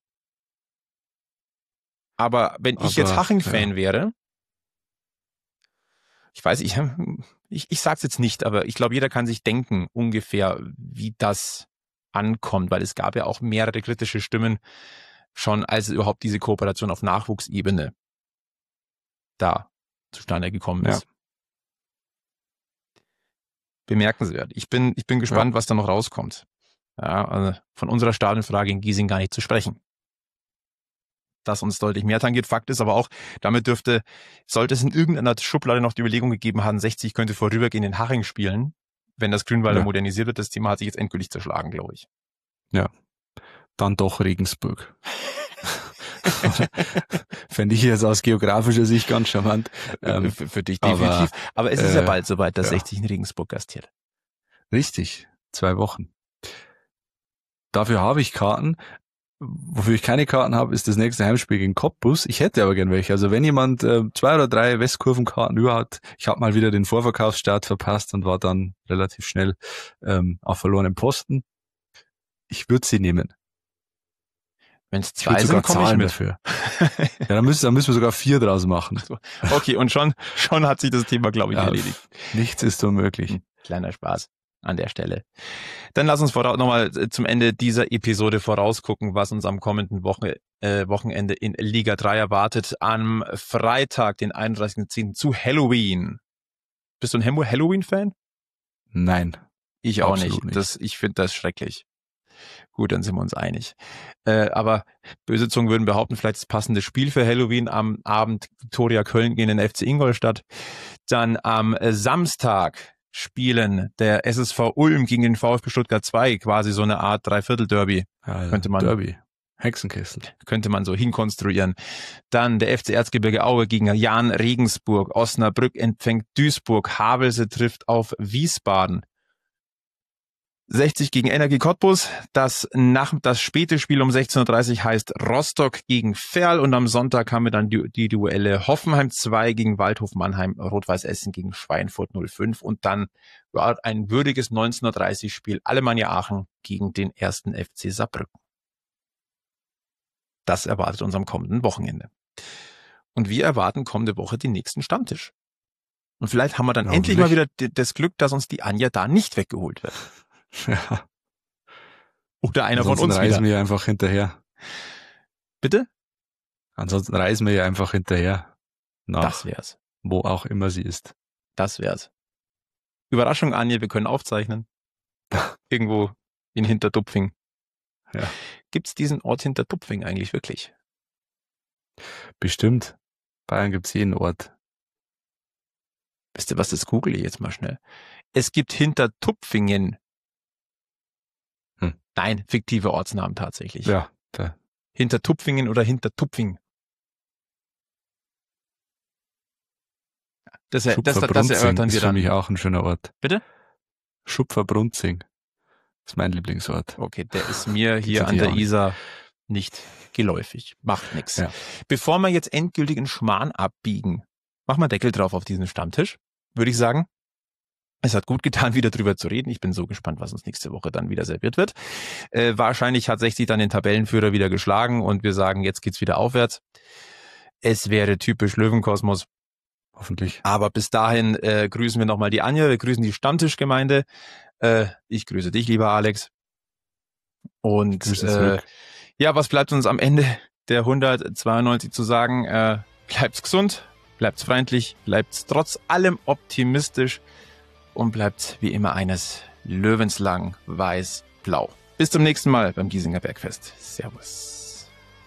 Aber wenn ich jetzt Haching-Fan wäre, ich weiß, ich sag's jetzt nicht, aber ich glaube, jeder kann sich denken ungefähr, wie das ankommt, weil es gab ja auch mehrere kritische Stimmen schon, als überhaupt diese Kooperation auf Nachwuchsebene da zustande gekommen ist. Bemerkenswert. Ich bin gespannt, was da noch rauskommt. Ja, also von unserer Stadionfrage in Giesing gar nicht zu sprechen. Das uns deutlich mehr tangiert. Fakt ist aber auch, damit sollte es in irgendeiner Schublade noch die Überlegung gegeben haben, 60 könnte vorübergehend in Haching spielen, wenn das Grünwalder modernisiert wird. Das Thema hat sich jetzt endgültig zerschlagen, glaube ich. Ja, dann doch Regensburg. Fände ich jetzt aus geografischer Sicht ganz charmant. Für dich definitiv. Aber es ist ja bald soweit, dass 60 in Regensburg gastiert. Richtig, 2 Wochen. Dafür habe ich Karten. Wofür ich keine Karten habe, ist das nächste Heimspiel gegen Cottbus. Ich hätte aber gern welche. Also wenn jemand 2 oder 3 Westkurvenkarten über hat, ich habe mal wieder den Vorverkaufsstart verpasst und war dann relativ schnell auf verlorenem Posten. Ich würde sie nehmen. Wenn es 2 sind, komme ich mit. Dafür. Ja, dann müssen wir sogar 4 draus machen. Okay, und schon hat sich das Thema, glaube ich, erledigt. Nichts ist unmöglich. Kleiner Spaß an der Stelle. Dann lass uns nochmal zum Ende dieser Episode vorausgucken, was uns am kommenden Wochenende in Liga 3 erwartet. Am Freitag, den 31.10. zu Halloween. Bist du ein Halloween-Fan? Nein. Ich auch nicht. Ich finde das schrecklich. Gut, dann sind wir uns einig. Aber böse Zungen würden behaupten, vielleicht das passende Spiel für Halloween am Abend Viktoria Köln gegen den FC Ingolstadt. Dann am Samstag spielen der SSV Ulm gegen den VfB Stuttgart 2, quasi so eine Art Dreiviertel-Derby. Derby. Hexenkessel. Könnte man so hinkonstruieren. Dann der FC Erzgebirge Aue gegen Jan Regensburg. Osnabrück empfängt Duisburg. Havelse trifft auf Wiesbaden. 60 gegen Energie Cottbus. Das späte Spiel um 16:30 Uhr heißt Rostock gegen Verl und am Sonntag haben wir dann die Duelle Hoffenheim 2 gegen Waldhof Mannheim, Rot-Weiß Essen gegen Schweinfurt 05 und dann ein würdiges 19:30 Uhr Spiel Alemannia Aachen gegen den 1. FC Saarbrücken. Das erwartet uns am kommenden Wochenende. Und wir erwarten kommende Woche den nächsten Stammtisch. Und vielleicht haben wir dann endlich mal wieder das Glück, dass uns die Anja da nicht weggeholt wird. Ja. Oder einer von uns Ansonsten reisen wieder. wir einfach hinterher. Bitte? Ansonsten reisen wir ja einfach hinterher. Das wär's. Wo auch immer sie ist. Das wär's. Überraschung, Anja, wir können aufzeichnen. Irgendwo in Hintertupfing. Ja. Gibt's diesen Ort Hintertupfing eigentlich wirklich? Bestimmt. Bayern gibt's jeden Ort. Wisst ihr was, das google ich jetzt mal schnell. Es gibt Hintertupfingen. Nein, fiktive Ortsnamen tatsächlich. Ja. Hintertupfingen oder Hintertupfing. Das erörtern wir ist für dann. mich auch ein schöner Ort. Bitte? Schupfer-Brunzing ist mein Lieblingsort. Okay, der ist mir hier an der Isar nicht geläufig. Macht nichts. Ja. Bevor wir jetzt endgültig in Schmarrn abbiegen, machen wir Deckel drauf auf diesen Stammtisch, würde ich sagen. Es hat gut getan, wieder drüber zu reden. Ich bin so gespannt, was uns nächste Woche dann wieder serviert wird. Wahrscheinlich hat 60 dann den Tabellenführer wieder geschlagen und wir sagen, jetzt geht's wieder aufwärts. Es wäre typisch Löwenkosmos. Hoffentlich. Aber bis dahin grüßen wir nochmal die Anja, wir grüßen die Stammtischgemeinde. Ich grüße dich, lieber Alex. Und ja, was bleibt uns am Ende der 192 zu sagen? Bleibt's gesund, bleibt's freundlich, bleibt's trotz allem optimistisch und bleibt wie immer eines löwenslang weiß-blau. Bis zum nächsten Mal beim Giesinger Bergfest. Servus.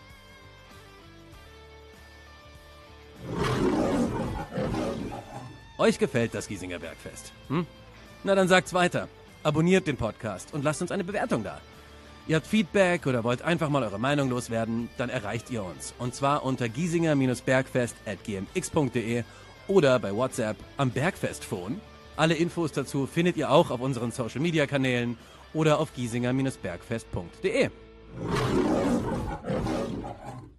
Euch gefällt das Giesinger Bergfest? Na dann sagt's weiter. Abonniert den Podcast und lasst uns eine Bewertung da. Ihr habt Feedback oder wollt einfach mal eure Meinung loswerden, dann erreicht ihr uns. Und zwar unter giesinger-bergfest@gmx.de oder bei WhatsApp am Bergfestphone. Alle Infos dazu findet ihr auch auf unseren Social-Media-Kanälen oder auf giesinger-bergfest.de.